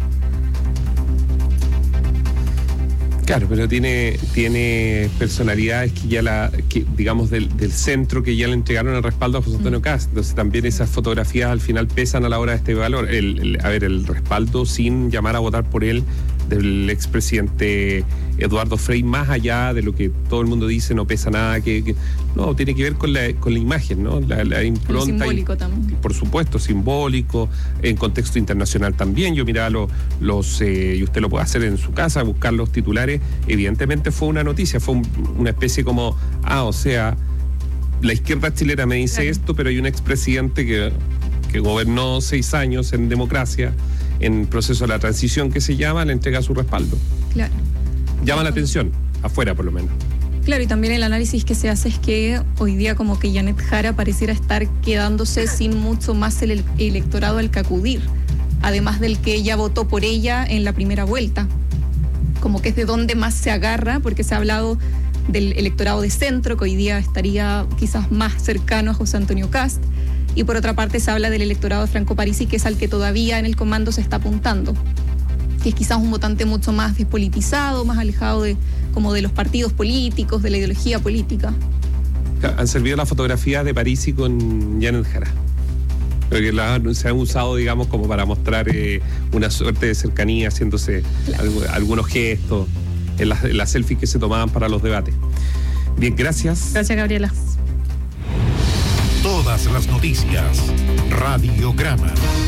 Claro, pero tiene, tiene personalidades que ya la, que, digamos, del, del centro, que ya le entregaron el respaldo a José Antonio Kast. Entonces también esas fotografías al final pesan a la hora de este valor. El, el, a ver, el respaldo sin llamar a votar por él del expresidente Eduardo Frei, más allá de lo que todo el mundo dice, no pesa nada, que, que no, tiene que ver con la, con la imagen, ¿no? La, la impronta. Simbólico también. Por supuesto, simbólico, en contexto internacional también. Yo miraba lo, los, eh, y usted lo puede hacer en su casa, buscar los titulares. Evidentemente fue una noticia, fue un, una especie como, ah, o sea, la izquierda chilena me dice claro. esto, pero hay un expresidente que, que gobernó seis años en democracia, en proceso de la transición que se llama, le entrega su respaldo. Claro. Llama la atención, afuera por lo menos. Claro, y también el análisis que se hace es que hoy día como que Janet Jara pareciera estar quedándose sin mucho más el electorado al que acudir, además del que ella votó por ella en la primera vuelta. Como que es de donde más se agarra, porque se ha hablado del electorado de centro, que hoy día estaría quizás más cercano a José Antonio Kast, y por otra parte se habla del electorado de Franco Parisi, que es al que todavía en el comando se está apuntando, que es quizás un votante mucho más despolitizado, más alejado de, como de los partidos políticos, de la ideología política. Han servido las fotografías de Parisi con Janet Jara, porque la, se han usado, digamos, como para mostrar eh, una suerte de cercanía, haciéndose claro. algo, algunos gestos en las, en las selfies que se tomaban para los debates. Bien, gracias. Gracias, Gabriela. Todas las noticias. Radiograma.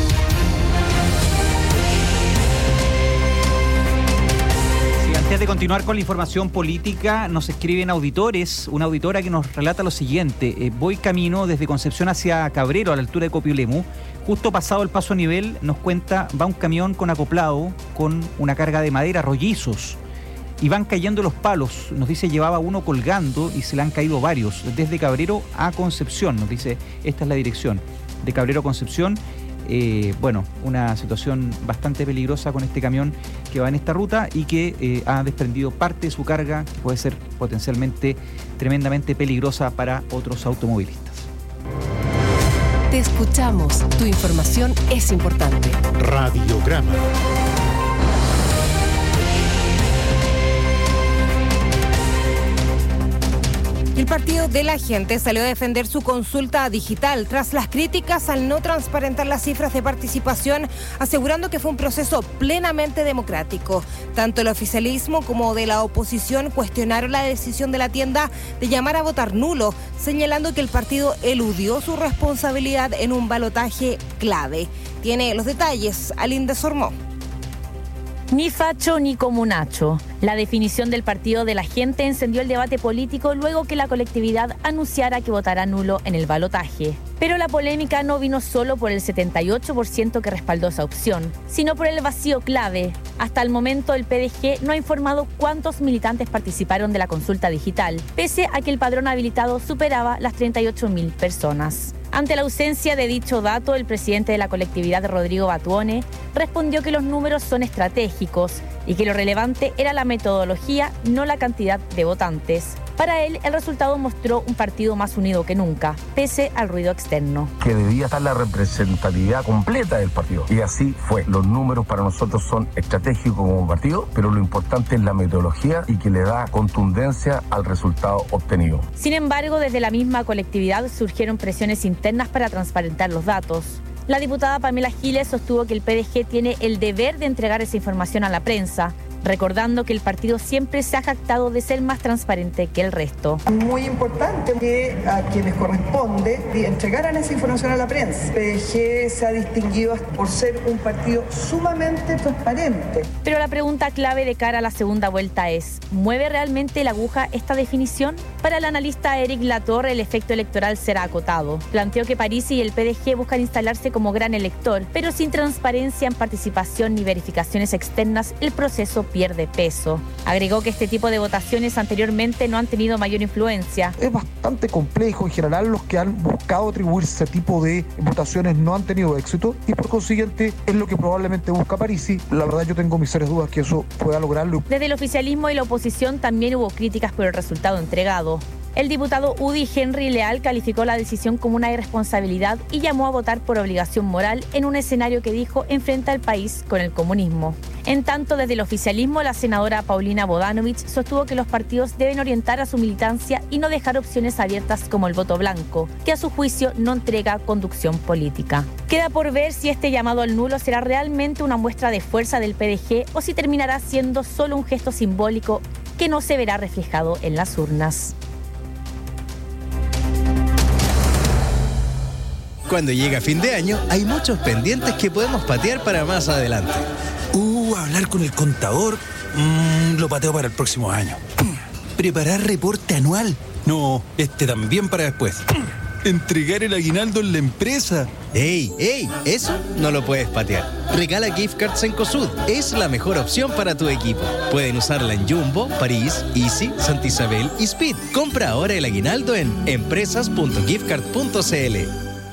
Sí, antes de continuar con la información política, nos escriben auditores, una auditora que nos relata lo siguiente. Eh, voy camino desde Concepción hacia Cabrero, a la altura de Copiolemu. Justo pasado el paso a nivel, nos cuenta, va un camión con acoplado con una carga de madera, rollizos. Y van cayendo los palos, nos dice, llevaba uno colgando y se le han caído varios, desde Cabrero a Concepción, nos dice, esta es la dirección, de Cabrero a Concepción. Eh, bueno, una situación bastante peligrosa con este camión que va en esta ruta y que eh, ha desprendido parte de su carga, que puede ser potencialmente tremendamente peligrosa para otros automovilistas. Te escuchamos, tu información es importante. Radiograma. El Partido de la Gente salió a defender su consulta digital tras las críticas al no transparentar las cifras de participación, asegurando que fue un proceso plenamente democrático. Tanto el oficialismo como de la oposición cuestionaron la decisión de la tienda de llamar a votar nulo, señalando que el partido eludió su responsabilidad en un balotaje clave. Tiene los detalles Alinda Sormó. Ni facho ni comunacho. La definición del Partido de la Gente encendió el debate político luego que la colectividad anunciara que votará nulo en el balotaje. Pero la polémica no vino solo por el setenta y ocho por ciento que respaldó esa opción, sino por el vacío clave, Hasta el momento, el P D G no ha informado cuántos militantes participaron de la consulta digital, pese a que el padrón habilitado superaba las treinta y ocho mil personas. Ante la ausencia de dicho dato, el presidente de la colectividad, Rodrigo Batuone, respondió que los números son estratégicos y que lo relevante era la metodología, no la cantidad de votantes. Para él, el resultado mostró un partido más unido que nunca, pese al ruido externo. Que debía estar la representatividad completa del partido. Y así fue. Los números para nosotros son estratégicos como partido, pero lo importante es la metodología y que le da contundencia al resultado obtenido. Sin embargo, desde la misma colectividad surgieron presiones internas para transparentar los datos. La diputada Pamela Giles sostuvo que el P D G tiene el deber de entregar esa información a la prensa, recordando que el partido siempre se ha jactado de ser más transparente que el resto. Muy importante que a quienes corresponde entregaran esa información a la prensa. El P D G se ha distinguido por ser un partido sumamente transparente. Pero la pregunta clave de cara a la segunda vuelta es, ¿mueve realmente la aguja esta definición? Para el analista Eric Latorre, el efecto electoral será acotado. Planteó que Parisi y el P D G buscan instalarse como gran elector, pero sin transparencia en participación ni verificaciones externas, el proceso pierde peso. Agregó que este tipo de votaciones anteriormente no han tenido mayor influencia. Es bastante complejo. En general, los que han buscado atribuirse a ese tipo de votaciones no han tenido éxito y por consiguiente es lo que probablemente busca Parisi. La verdad, yo tengo mis serias dudas que eso pueda lograrlo. Desde el oficialismo y la oposición también hubo críticas por el resultado entregado. El diputado Udi Henry Leal calificó la decisión como una irresponsabilidad y llamó a votar por obligación moral en un escenario que dijo enfrenta al país con el comunismo. En tanto, desde el oficialismo, la senadora Paulina Bodanovich sostuvo que los partidos deben orientar a su militancia y no dejar opciones abiertas como el voto blanco, que a su juicio no entrega conducción política. Queda por ver si este llamado al nulo será realmente una muestra de fuerza del P D G o si terminará siendo solo un gesto simbólico que no se verá reflejado en las urnas. Cuando llega fin de año, hay muchos pendientes que podemos patear para más adelante. Uh, hablar con el contador, mmm, lo pateo para el próximo año. Preparar reporte anual, no, este también para después. Entregar el aguinaldo en la empresa. ¡Ey, ey! Eso no lo puedes patear. Regala gift cards en COSUD. Es la mejor opción para tu equipo. Pueden usarla en Jumbo, París, Easy, Santa Isabel y Speed. Compra ahora el aguinaldo en empresas punto giftcard punto cl.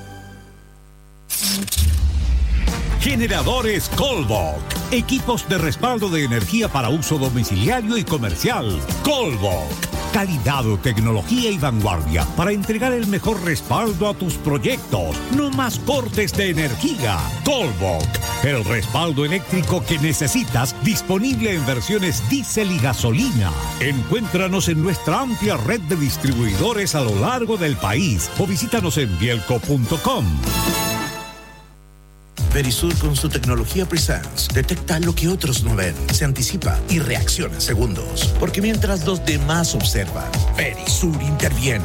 Generadores Colbok. Equipos de respaldo de energía para uso domiciliario y comercial. Colbok. Calidad, tecnología y vanguardia para entregar el mejor respaldo a tus proyectos. No más cortes de energía. Colbok. El respaldo eléctrico que necesitas, disponible en versiones diésel y gasolina. Encuéntranos en nuestra amplia red de distribuidores a lo largo del país o visítanos en bielco punto com. Verisur, con su tecnología Presence, detecta lo que otros no ven, se anticipa y reacciona en segundos. Porque mientras los demás observan, Verisur interviene.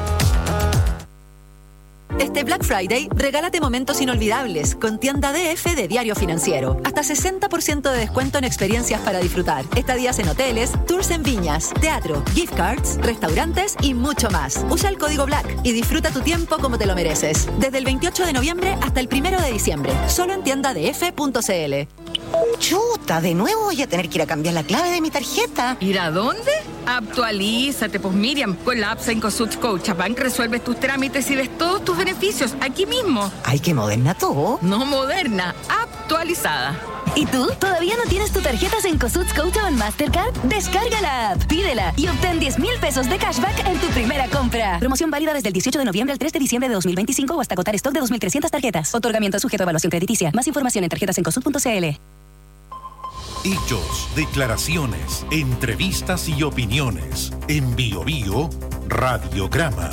Este Black Friday, regálate momentos inolvidables con Tienda D F de Diario Financiero. Hasta sesenta por ciento de descuento en experiencias para disfrutar. Estadías en hoteles, tours en viñas, teatro, gift cards, restaurantes y mucho más. Usa el código BLACK y disfruta tu tiempo como te lo mereces. Desde el veintiocho de noviembre hasta el primero de diciembre. Solo en tienda d f punto c l. Chuta, de nuevo voy a tener que ir a cambiar la clave de mi tarjeta. ¿Ir a dónde? Actualízate, pues Miriam. Con la app Cencosud Scotiabank resuelves tus trámites y ves todos tus beneficios aquí mismo. Ay, qué moderna tú. No moderna, actualizada. ¿Y tú? ¿Todavía no tienes tu tarjeta Cencosud Scotiabank Mastercard? Descarga la app, pídela y obtén diez mil pesos de cashback en tu primera compra. Promoción válida desde el dieciocho de noviembre al tres de diciembre de dos mil veinticinco o hasta agotar stock de dos mil trescientas tarjetas. Otorgamiento sujeto a evaluación crediticia. Más información en tarjetas cencosud punto c l. Hechos, declaraciones, entrevistas y opiniones. En Bio Bio, Radiograma.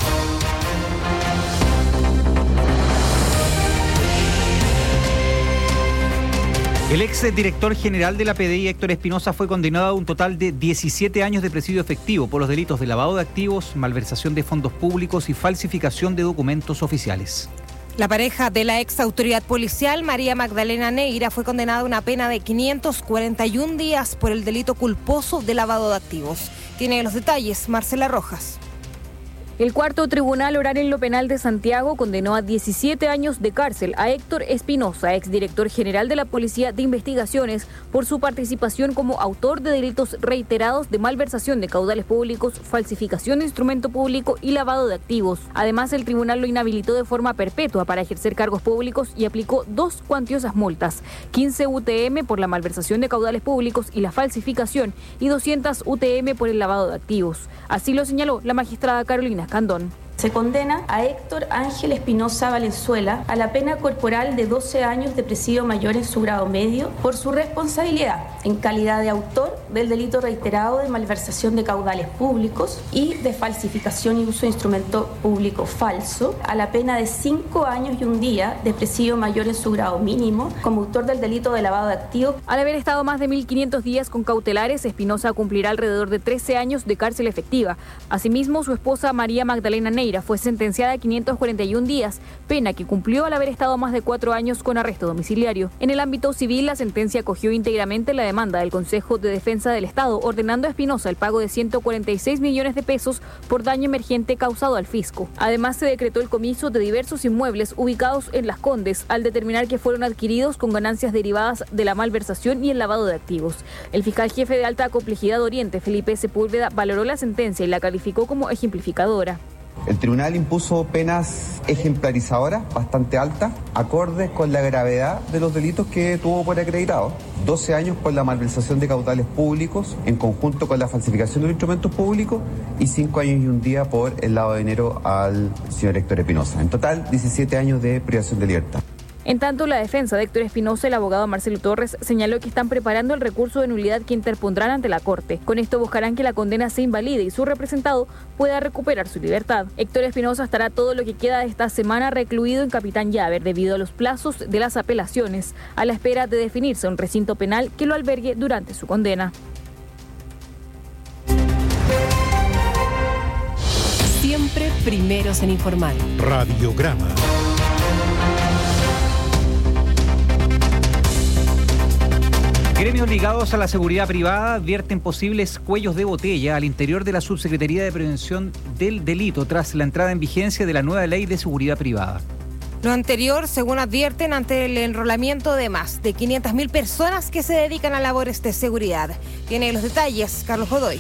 El ex director general de la P D I, Héctor Espinosa, fue condenado a un total de diecisiete años de presidio efectivo por los delitos de lavado de activos, malversación de fondos públicos y falsificación de documentos oficiales. La pareja de la ex autoridad policial, María Magdalena Neira, fue condenada a una pena de quinientos cuarenta y un días por el delito culposo de lavado de activos. Tiene los detalles Marcela Rojas. El cuarto tribunal oral en lo penal de Santiago condenó a diecisiete años de cárcel a Héctor Espinosa, exdirector general de la Policía de Investigaciones, por su participación como autor de delitos reiterados de malversación de caudales públicos, falsificación de instrumento público y lavado de activos. Además, el tribunal lo inhabilitó de forma perpetua para ejercer cargos públicos y aplicó dos cuantiosas multas: quince U T M por la malversación de caudales públicos y la falsificación y doscientas U T M por el lavado de activos. Así lo señaló la magistrada Carolina Escandón. Se condena a Héctor Ángel Espinosa Valenzuela a la pena corporal de doce años de presidio mayor en su grado medio por su responsabilidad en calidad de autor del delito reiterado de malversación de caudales públicos y de falsificación y uso de instrumento público falso, a la pena de cinco años y un día de presidio mayor en su grado mínimo como autor del delito de lavado de activos. Al haber estado más de mil quinientos días con cautelares, Espinosa cumplirá alrededor de trece años de cárcel efectiva. Asimismo, su esposa María Magdalena Neira fue sentenciada a quinientos cuarenta y un días, pena que cumplió al haber estado más de cuatro años con arresto domiciliario. En el ámbito civil, la sentencia acogió íntegramente la demanda del Consejo de Defensa del Estado, ordenando a Espinosa el pago de ciento cuarenta y seis millones de pesos por daño emergente causado al fisco. Además, se decretó el comiso de diversos inmuebles ubicados en Las Condes, al determinar que fueron adquiridos con ganancias derivadas de la malversación y el lavado de activos. El fiscal jefe de alta complejidad Oriente, Felipe Sepúlveda, valoró la sentencia y la calificó como ejemplificadora. El tribunal impuso penas ejemplarizadoras bastante altas, acordes con la gravedad de los delitos que tuvo por acreditado. doce años por la malversación de caudales públicos en conjunto con la falsificación de instrumentos públicos y cinco años y un día por el lavado de dinero al señor Héctor Espinosa. En total, diecisiete años de privación de libertad. En tanto, la defensa de Héctor Espinosa, el abogado Marcelo Torres, señaló que están preparando el recurso de nulidad que interpondrán ante la Corte. Con esto buscarán que la condena se invalide y su representado pueda recuperar su libertad. Héctor Espinosa estará todo lo que queda de esta semana recluido en Capitán Llaver debido a los plazos de las apelaciones, a la espera de definirse un recinto penal que lo albergue durante su condena. Siempre primeros en informar. Radiograma. Gremios ligados a la seguridad privada advierten posibles cuellos de botella al interior de la Subsecretaría de Prevención del Delito tras la entrada en vigencia de la nueva Ley de Seguridad Privada. Lo anterior, según advierten, ante el enrolamiento de más de quinientas mil personas que se dedican a labores de seguridad. Tiene los detalles Carlos Godoy.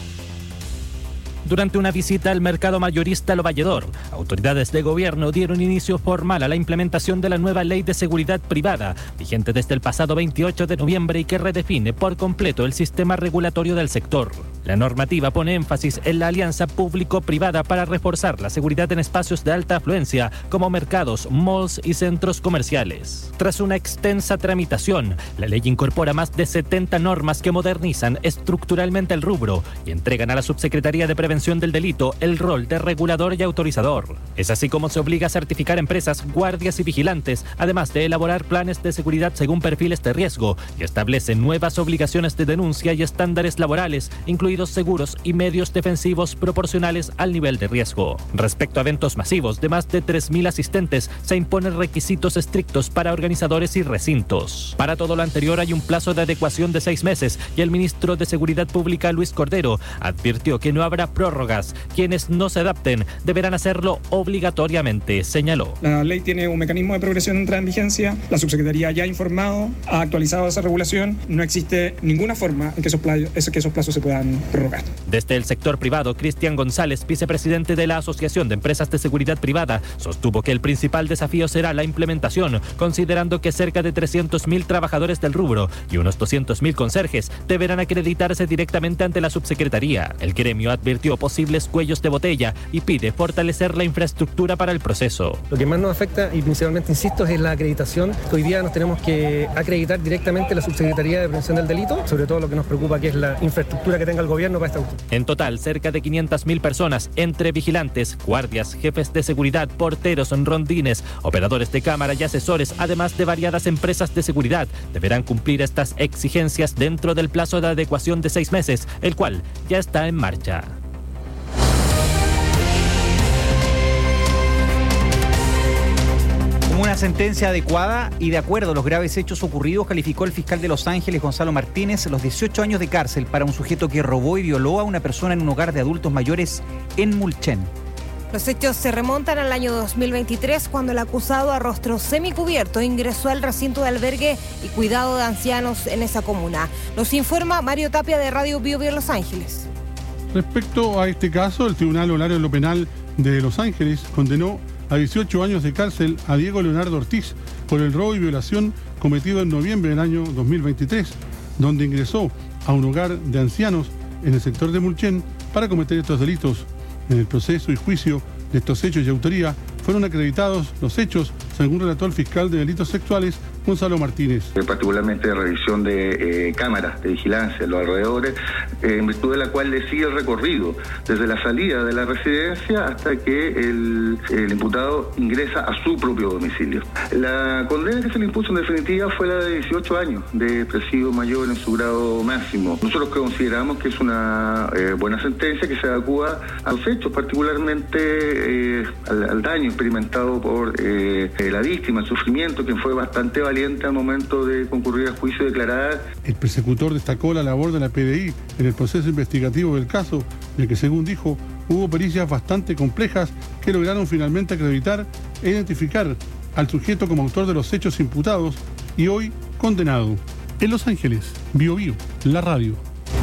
Durante una visita al mercado mayorista Lo Valledor, autoridades de gobierno dieron inicio formal a la implementación de la nueva Ley de Seguridad Privada, vigente desde el pasado veintiocho de noviembre y que redefine por completo el sistema regulatorio del sector. La normativa pone énfasis en la alianza público-privada para reforzar la seguridad en espacios de alta afluencia, como mercados, malls y centros comerciales. Tras una extensa tramitación, la ley incorpora más de setenta normas que modernizan estructuralmente el rubro y entregan a la Subsecretaría de Prevención del Delito el rol de regulador y autorizador. Es así como se obliga a certificar empresas, guardias y vigilantes, además de elaborar planes de seguridad según perfiles de riesgo, y establece nuevas obligaciones de denuncia y estándares laborales, incluidos seguros y medios defensivos proporcionales al nivel de riesgo. Respecto a eventos masivos de más de tres mil asistentes, se imponen requisitos estrictos para organizadores y recintos. Para todo lo anterior hay un plazo de adecuación de seis meses y el ministro de Seguridad Pública, Luis Cordero, advirtió que no habrá prórrogas. Quienes no se adapten deberán hacerlo obligatoriamente, señaló. La ley tiene un mecanismo de progresión de entrada en vigencia. La subsecretaría ya ha informado, ha actualizado esa regulación. No existe ninguna forma en que esos plazos, que esos plazos se puedan prorrogar. Desde el sector privado, Cristian González, vicepresidente de la Asociación de Empresas de Seguridad Privada, sostuvo que el principal desafío será la implementación, considerando que cerca de trescientos mil trabajadores del rubro y unos doscientos mil conserjes deberán acreditarse directamente ante la subsecretaría. El gremio advirtió posibles cuellos de botella y pide fortalecer la infraestructura para el proceso. Lo que más nos afecta, y principalmente, insisto, es la acreditación. Hoy día nos tenemos que acreditar directamente la Subsecretaría de Prevención del Delito, sobre todo lo que nos preocupa, que es la infraestructura que tenga el gobierno para esta cuestión. En total, cerca de quinientas mil personas, entre vigilantes, guardias, jefes de seguridad, porteros, rondines, operadores de cámara y asesores, además de variadas empresas de seguridad, deberán cumplir estas exigencias dentro del plazo de adecuación de seis meses, el cual ya está en marcha. Como una sentencia adecuada y de acuerdo a los graves hechos ocurridos, calificó el fiscal de Los Ángeles, Gonzalo Martínez, los dieciocho años de cárcel para un sujeto que robó y violó a una persona en un hogar de adultos mayores en Mulchen. Los hechos se remontan al año dos mil veintitrés, cuando el acusado a rostro semicubierto ingresó al recinto de albergue y cuidado de ancianos en esa comuna. Nos informa Mario Tapia de Radio Bio Bio Los Ángeles. Respecto a este caso, el Tribunal Honorario de lo Penal de Los Ángeles condenó a dieciocho años de cárcel a Diego Leonardo Ortiz por el robo y violación cometido en noviembre del año dos mil veintitrés, donde ingresó a un hogar de ancianos en el sector de Mulchen para cometer estos delitos. En el proceso y juicio de estos hechos y autoría fueron acreditados los hechos, según relató el fiscal de delitos sexuales, Gonzalo Martínez. Particularmente de revisión de eh, cámaras de vigilancia en los alrededores, eh, en virtud de la cual le sigue el recorrido desde la salida de la residencia hasta que el, el imputado ingresa a su propio domicilio. La condena que se le impuso en definitiva fue la de dieciocho años de presidio mayor en su grado máximo. Nosotros consideramos que es una eh, buena sentencia que se adecua a los hechos, particularmente eh, al, al daño experimentado por eh, la víctima, el sufrimiento, que fue bastante valiente al momento de concurrir al juicio y declarar. El persecutor destacó la labor de la P D I en el proceso investigativo del caso, en el que, según dijo, hubo pericias bastante complejas que lograron finalmente acreditar e identificar al sujeto como autor de los hechos imputados y hoy condenado. En Los Ángeles, Bio Bio, la radio.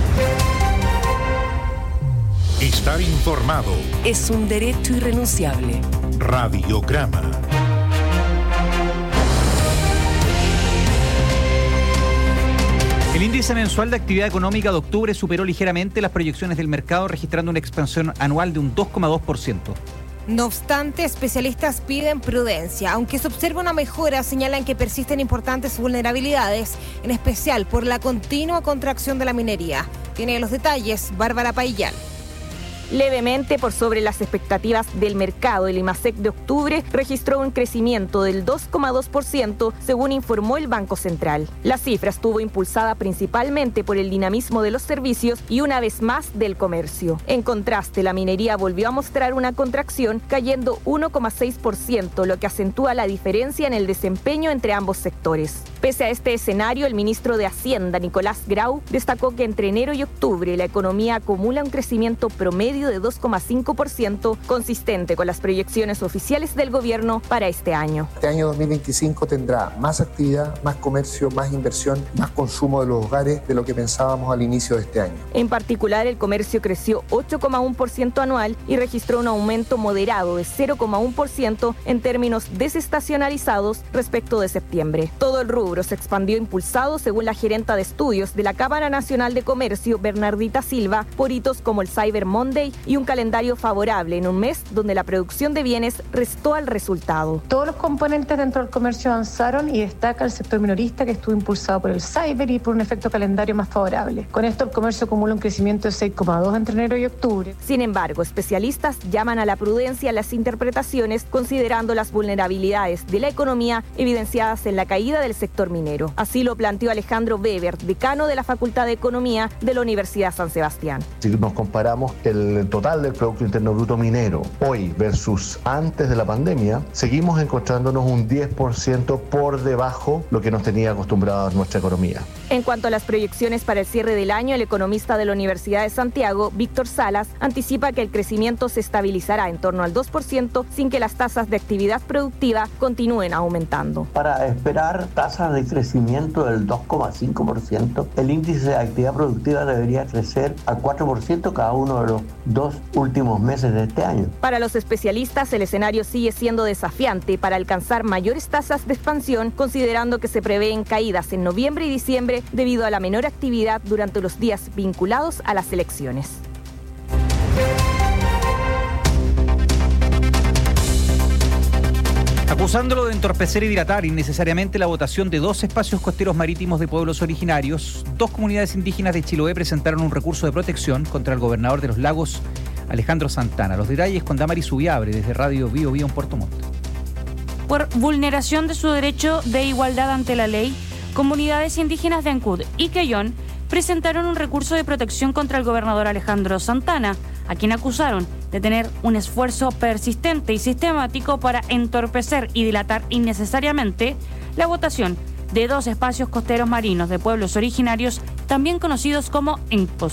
Estar informado es un derecho irrenunciable. Radiograma. El índice mensual de actividad económica de octubre superó ligeramente las proyecciones del mercado, registrando una expansión anual de un dos coma dos por ciento. No obstante, especialistas piden prudencia. Aunque se observa una mejora, señalan que persisten importantes vulnerabilidades, en especial por la continua contracción de la minería. Tiene los detalles Bárbara Paillán. Levemente por sobre las expectativas del mercado, el IMASEC de octubre registró un crecimiento del dos coma dos por ciento, según informó el Banco Central. La cifra estuvo impulsada principalmente por el dinamismo de los servicios y una vez más del comercio. En contraste, la minería volvió a mostrar una contracción, cayendo uno coma seis por ciento, lo que acentúa la diferencia en el desempeño entre ambos sectores. Pese a este escenario, el ministro de Hacienda, Nicolás Grau, destacó que entre enero y octubre la economía acumula un crecimiento promedio de dos coma cinco por ciento, consistente con las proyecciones oficiales del gobierno para este año. Este año dos mil veinticinco tendrá más actividad, más comercio, más inversión, más consumo de los hogares de lo que pensábamos al inicio de este año. En particular, el comercio creció ocho coma uno por ciento anual y registró un aumento moderado de cero coma uno por ciento en términos desestacionalizados respecto de septiembre. Todo el rubro se expandió impulsado, según la gerenta de estudios de la Cámara Nacional de Comercio, Bernardita Silva, por hitos como el Cyber Monday y un calendario favorable en un mes donde la producción de bienes restó al resultado. Todos los componentes dentro del comercio avanzaron y destaca el sector minorista, que estuvo impulsado por el cyber y por un efecto calendario más favorable. Con esto el comercio acumula un crecimiento de seis coma dos entre enero y octubre. Sin embargo, especialistas llaman a la prudencia en las interpretaciones, considerando las vulnerabilidades de la economía evidenciadas en la caída del sector minero. Así lo planteó Alejandro Weber, decano de la Facultad de Economía de la Universidad San Sebastián. Si nos comparamos el total del Producto Interno Bruto minero hoy versus antes de la pandemia, seguimos encontrándonos un diez por ciento por debajo lo que nos tenía acostumbrada nuestra economía. En cuanto a las proyecciones para el cierre del año, el economista de la Universidad de Santiago, Víctor Salas, anticipa que el crecimiento se estabilizará en torno al dos por ciento sin que las tasas de actividad productiva continúen aumentando. Para esperar tasas de crecimiento del dos coma cinco por ciento, el índice de actividad productiva debería crecer al cuatro por ciento cada uno de los dos últimos meses de este año. Para los especialistas, el escenario sigue siendo desafiante para alcanzar mayores tasas de expansión, considerando que se prevén caídas en noviembre y diciembre debido a la menor actividad durante los días vinculados a las elecciones. Acusándolo de entorpecer y dilatar innecesariamente la votación de dos espacios costeros marítimos de pueblos originarios, dos comunidades indígenas de Chiloé presentaron un recurso de protección contra el gobernador de los lagos, Alejandro Santana. Los detalles con Damari Subiabre desde Radio Bio Bio en Puerto Montt. Por vulneración de su derecho de igualdad ante la ley, comunidades indígenas de Ancud y Quellón presentaron un recurso de protección contra el gobernador Alejandro Santana, a quien acusaron de tener un esfuerzo persistente y sistemático para entorpecer y dilatar innecesariamente la votación de dos espacios costeros marinos de pueblos originarios, también conocidos como E N P Os.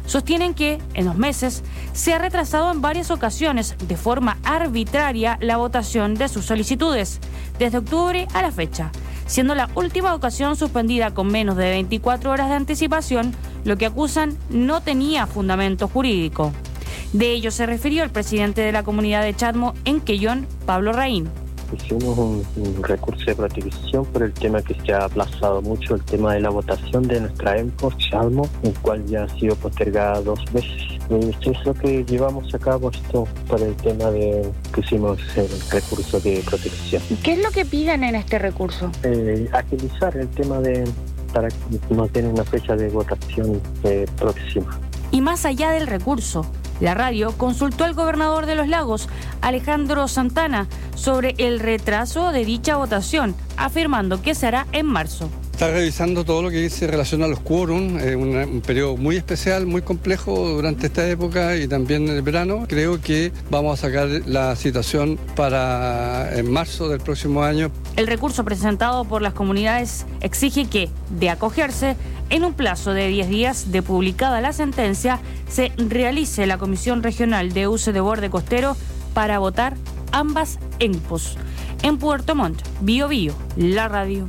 sostienen que, en dos meses, se ha retrasado en varias ocasiones de forma arbitraria la votación de sus solicitudes, desde octubre a la fecha, siendo la última ocasión suspendida con menos de veinticuatro horas de anticipación, lo que acusan no tenía fundamento jurídico. De ello se refirió el presidente de la comunidad de Chadmo en Quellón, Pablo Raín. Hicimos un, un recurso de protección por el tema que se ha aplazado mucho, el tema de la votación de nuestra EMPO, Chadmo, el cual ya ha sido postergada dos veces. Y es lo que llevamos a cabo esto por el tema de que hicimos el recurso de protección. ¿Qué es lo que piden en este recurso? Eh, agilizar el tema de para que no tenga una fecha de votación eh, próxima. Y más allá del recurso, la radio consultó al gobernador de Los Lagos, Alejandro Santana, sobre el retraso de dicha votación, afirmando que se hará en marzo. Está revisando todo lo que se relaciona a los quórum, es un, un periodo muy especial, muy complejo durante esta época y también en el verano. Creo que vamos a sacar la situación para en marzo del próximo año. El recurso presentado por las comunidades exige que, de acogerse, en un plazo de diez días de publicada la sentencia, se realice la Comisión Regional de Uso de Borde Costero para votar ambas EMPOs. En Puerto Montt, Bío Bío, la radio.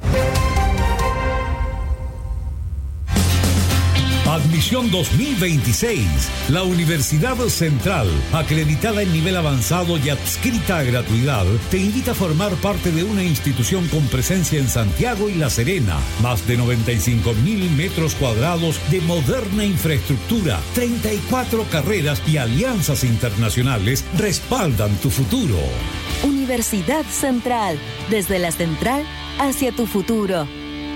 Admisión dos mil veintiséis. La Universidad Central, acreditada en nivel avanzado y adscrita a gratuidad, te invita a formar parte de una institución con presencia en Santiago y La Serena. Más de noventa y cinco mil metros cuadrados de moderna infraestructura, treinta y cuatro carreras y alianzas internacionales respaldan tu futuro. Universidad Central, desde la central hacia tu futuro.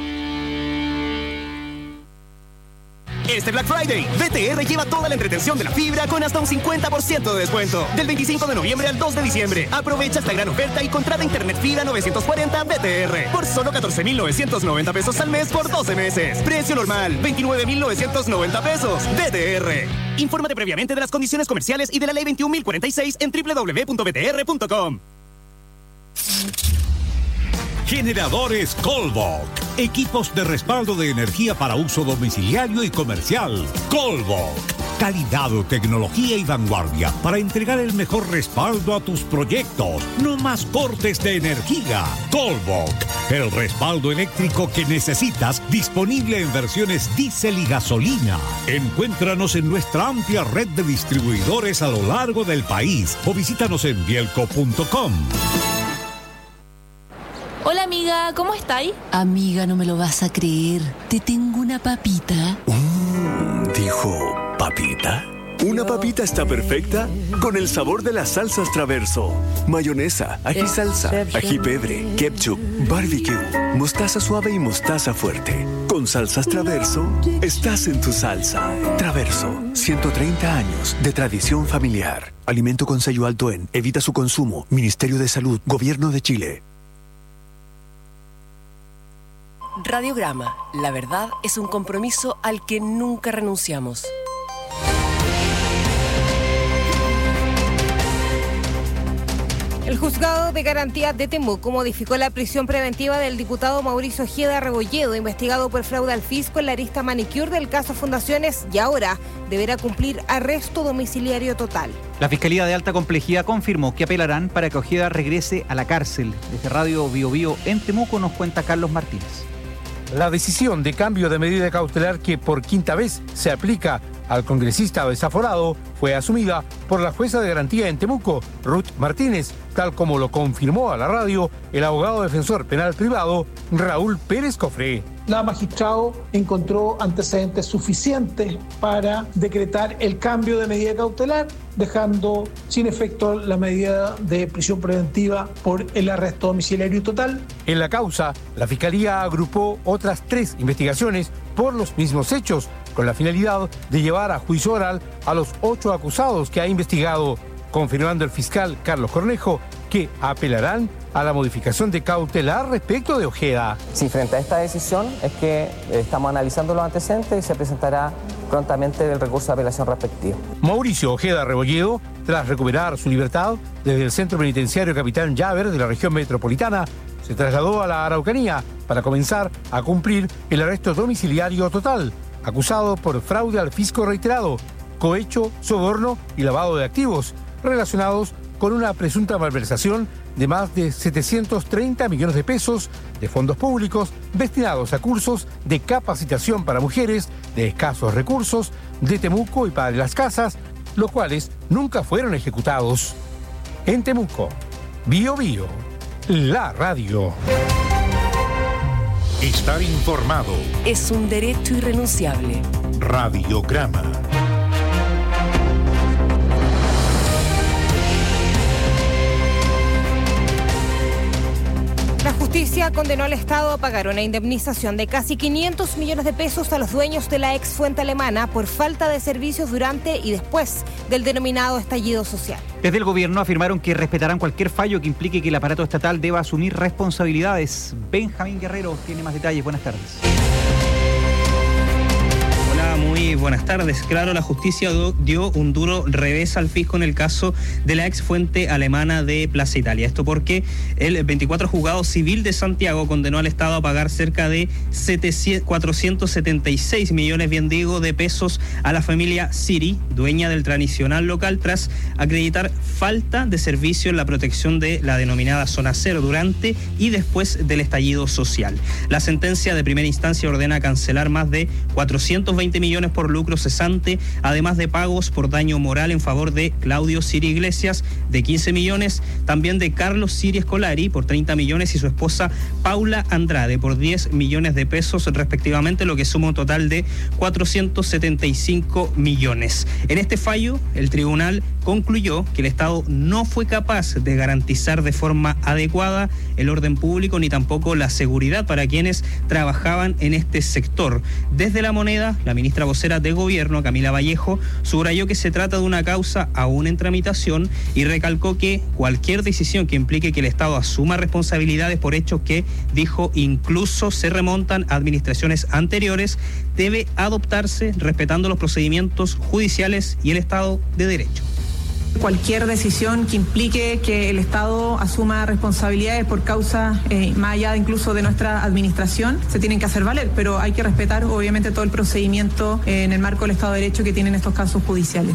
Este Black Friday, B T R lleva toda la entretención de la fibra con hasta un cincuenta por ciento de descuento. Del veinticinco de noviembre al dos de diciembre. Aprovecha esta gran oferta y contrata internet fibra novecientos cuarenta B T R por solo catorce mil novecientos noventa pesos al mes por doce meses. Precio normal, veintinueve mil novecientos noventa pesos. B T R. Infórmate previamente de las condiciones comerciales y de la ley veintiún mil cuarenta y seis en doble u doble u doble u punto b t r punto com. Generadores Colbok. Equipos de respaldo de energía para uso domiciliario y comercial. Colbok. Calidad, tecnología y vanguardia para entregar el mejor respaldo a tus proyectos. No más cortes de energía. Colbok. El respaldo eléctrico que necesitas, disponible en versiones diésel y gasolina. Encuéntranos en nuestra amplia red de distribuidores a lo largo del país o visítanos en bielco punto com. Hola amiga, ¿cómo estáis? Amiga, no me lo vas a creer. Te tengo una papita. Mm, dijo, ¿papita? Una papita está perfecta con el sabor de las salsas Traverso. Mayonesa, ají salsa, ají pebre, ketchup, barbecue, mostaza suave y mostaza fuerte. Con salsas Traverso, estás en tu salsa. Traverso, ciento treinta años de tradición familiar. Alimento con sello alto en Evita su consumo. Ministerio de Salud, Gobierno de Chile. Radiograma. La verdad es un compromiso al que nunca renunciamos. El juzgado de garantía de Temuco modificó la prisión preventiva del diputado Mauricio Ojeda Rebolledo, investigado por fraude al fisco en la arista manicure del caso Fundaciones, y ahora deberá cumplir arresto domiciliario total. La Fiscalía de Alta Complejidad confirmó que apelarán para que Ojeda regrese a la cárcel. Desde Radio Bio Bio en Temuco nos cuenta Carlos Martínez. La decisión de cambio de medida cautelar que por quinta vez se aplica al congresista desaforado fue asumida por la jueza de garantía en Temuco, Ruth Martínez, tal como lo confirmó a la radio el abogado defensor penal privado Raúl Pérez Cofré. La magistrado encontró antecedentes suficientes para decretar el cambio de medida cautelar, dejando sin efecto la medida de prisión preventiva por el arresto domiciliario total. En la causa, la Fiscalía agrupó otras tres investigaciones por los mismos hechos, con la finalidad de llevar a juicio oral a los ocho acusados que ha investigado, confirmando el fiscal Carlos Cornejo que apelarán a la modificación de cautelar respecto de Ojeda. Sí, frente a esta decisión es que estamos analizando los antecedentes y se presentará prontamente el recurso de apelación respectivo. Mauricio Ojeda Rebolledo, tras recuperar su libertad desde el centro penitenciario Capitán Llaver de la región metropolitana, se trasladó a la Araucanía para comenzar a cumplir el arresto domiciliario total, acusado por fraude al fisco reiterado, cohecho, soborno y lavado de activos relacionados con una presunta malversación de más de setecientos treinta millones de pesos de fondos públicos destinados a cursos de capacitación para mujeres de escasos recursos de Temuco y Padre Las Casas, los cuales nunca fueron ejecutados. En Temuco, Bio Bio, la radio. Estar informado es un derecho irrenunciable. Radiograma. La justicia condenó al Estado a pagar una indemnización de casi quinientos millones de pesos a los dueños de la ex fuente alemana por falta de servicios durante y después del denominado estallido social. Desde el gobierno afirmaron que respetarán cualquier fallo que implique que el aparato estatal deba asumir responsabilidades. Benjamín Guerrero tiene más detalles. Buenas tardes. Muy buenas tardes. Claro, la justicia dio un duro revés al fisco en el caso de la ex fuente alemana de Plaza Italia. Esto porque el veinticuatro Juzgado Civil de Santiago condenó al Estado a pagar cerca de cuatrocientos setenta y seis millones, bien digo, de pesos a la familia Siri, dueña del tradicional local, tras acreditar falta de servicio en la protección de la denominada zona cero durante y después del estallido social. La sentencia de primera instancia ordena cancelar más de cuatrocientos veinte millones por lucro cesante, además de pagos por daño moral en favor de Claudio Siri Iglesias de quince millones, también de Carlos Siri Escolari por treinta millones y su esposa Paula Andrade por diez millones de pesos respectivamente, lo que suma un total de cuatrocientos setenta y cinco millones. En este fallo, el tribunal concluyó que el Estado no fue capaz de garantizar de forma adecuada el orden público ni tampoco la seguridad para quienes trabajaban en este sector. Desde La Moneda, la ministra vocera de Gobierno, Camila Vallejo, subrayó que se trata de una causa aún en tramitación y recalcó que cualquier decisión que implique que el Estado asuma responsabilidades por hechos que, dijo, incluso se remontan a administraciones anteriores, debe adoptarse respetando los procedimientos judiciales y el Estado de Derecho. Cualquier decisión que implique que el Estado asuma responsabilidades por causa, eh, más allá incluso de nuestra administración, se tienen que hacer valer, pero hay que respetar obviamente todo el procedimiento eh, en el marco del Estado de Derecho que tienen estos casos judiciales.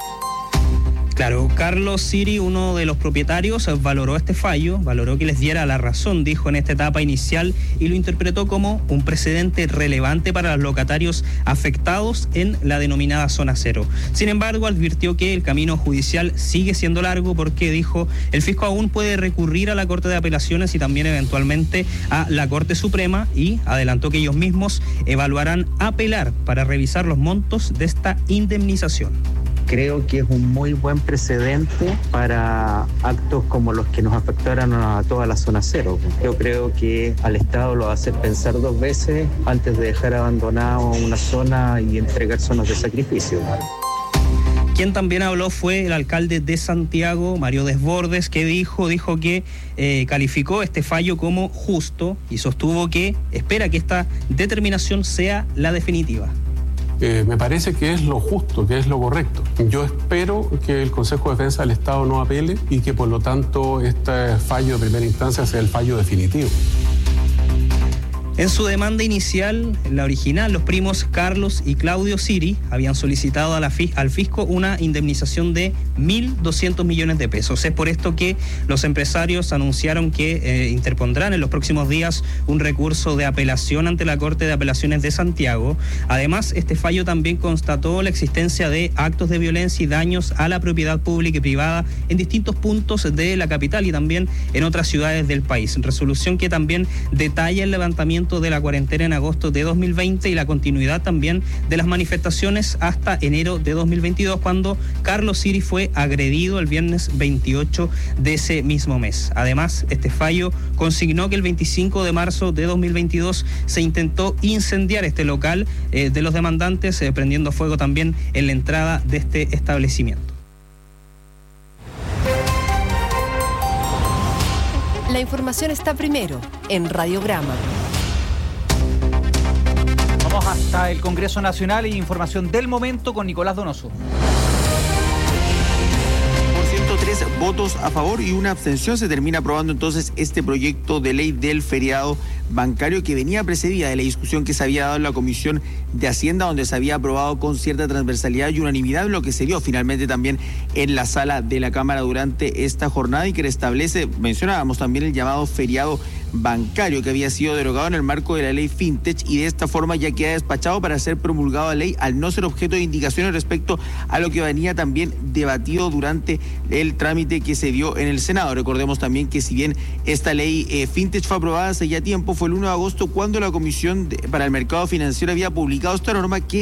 Claro, Carlos Siri, uno de los propietarios, valoró este fallo, valoró que les diera la razón, dijo en esta etapa inicial, y lo interpretó como un precedente relevante para los locatarios afectados en la denominada zona cero. Sin embargo, advirtió que el camino judicial sigue siendo largo porque, dijo, el fisco aún puede recurrir a la Corte de Apelaciones y también eventualmente a la Corte Suprema, y adelantó que ellos mismos evaluarán apelar para revisar los montos de esta indemnización. Creo que es un muy buen precedente para actos como los que nos afectaron a toda la zona cero. Yo creo que al Estado lo va a hacer pensar dos veces antes de dejar abandonado una zona y entregar zonas de sacrificio. Quien también habló fue el alcalde de Santiago, Mario Desbordes, que dijo, dijo que eh, calificó este fallo como justo y sostuvo que espera que esta determinación sea la definitiva. Eh, me parece que es lo justo, que es lo correcto. Yo espero que el Consejo de Defensa del Estado no apele y que por lo tanto este fallo de primera instancia sea el fallo definitivo. En su demanda inicial, la original, los primos Carlos y Claudio Siri habían solicitado a la, al fisco una indemnización de mil doscientos millones de pesos. Es por esto que los empresarios anunciaron que eh, interpondrán en los próximos días un recurso de apelación ante la Corte de Apelaciones de Santiago. Además, este fallo también constató la existencia de actos de violencia y daños a la propiedad pública y privada en distintos puntos de la capital y también en otras ciudades del país. Resolución que también detalla el levantamiento de la cuarentena en agosto de dos mil veinte y la continuidad también de las manifestaciones hasta enero de dos mil veintidós, cuando Carlos Siri fue agredido el viernes veintiocho de ese mismo mes. Además, este fallo consignó que el veinticinco de marzo de dos mil veintidós se intentó incendiar este local eh, de los demandantes, eh, prendiendo fuego también en la entrada de este establecimiento. La información está primero en Radiograma. Vamos hasta el Congreso Nacional y información del momento con Nicolás Donoso. ciento tres votos a favor y una abstención, se termina aprobando entonces este proyecto de ley del feriado bancario, que venía precedida de la discusión que se había dado en la Comisión de Hacienda, donde se había aprobado con cierta transversalidad y unanimidad, lo que se dio finalmente también en la sala de la Cámara durante esta jornada, y que establece, mencionábamos también, el llamado feriado bancario, que había sido derogado en el marco de la ley FinTech, y de esta forma ya queda despachado para ser promulgado a ley, al no ser objeto de indicaciones respecto a lo que venía también debatido durante el trámite que se dio en el Senado. Recordemos también que si bien esta ley eh, FinTech fue aprobada hace ya tiempo, fue el uno de agosto cuando la Comisión de, para el Mercado Financiero había publicado esta norma que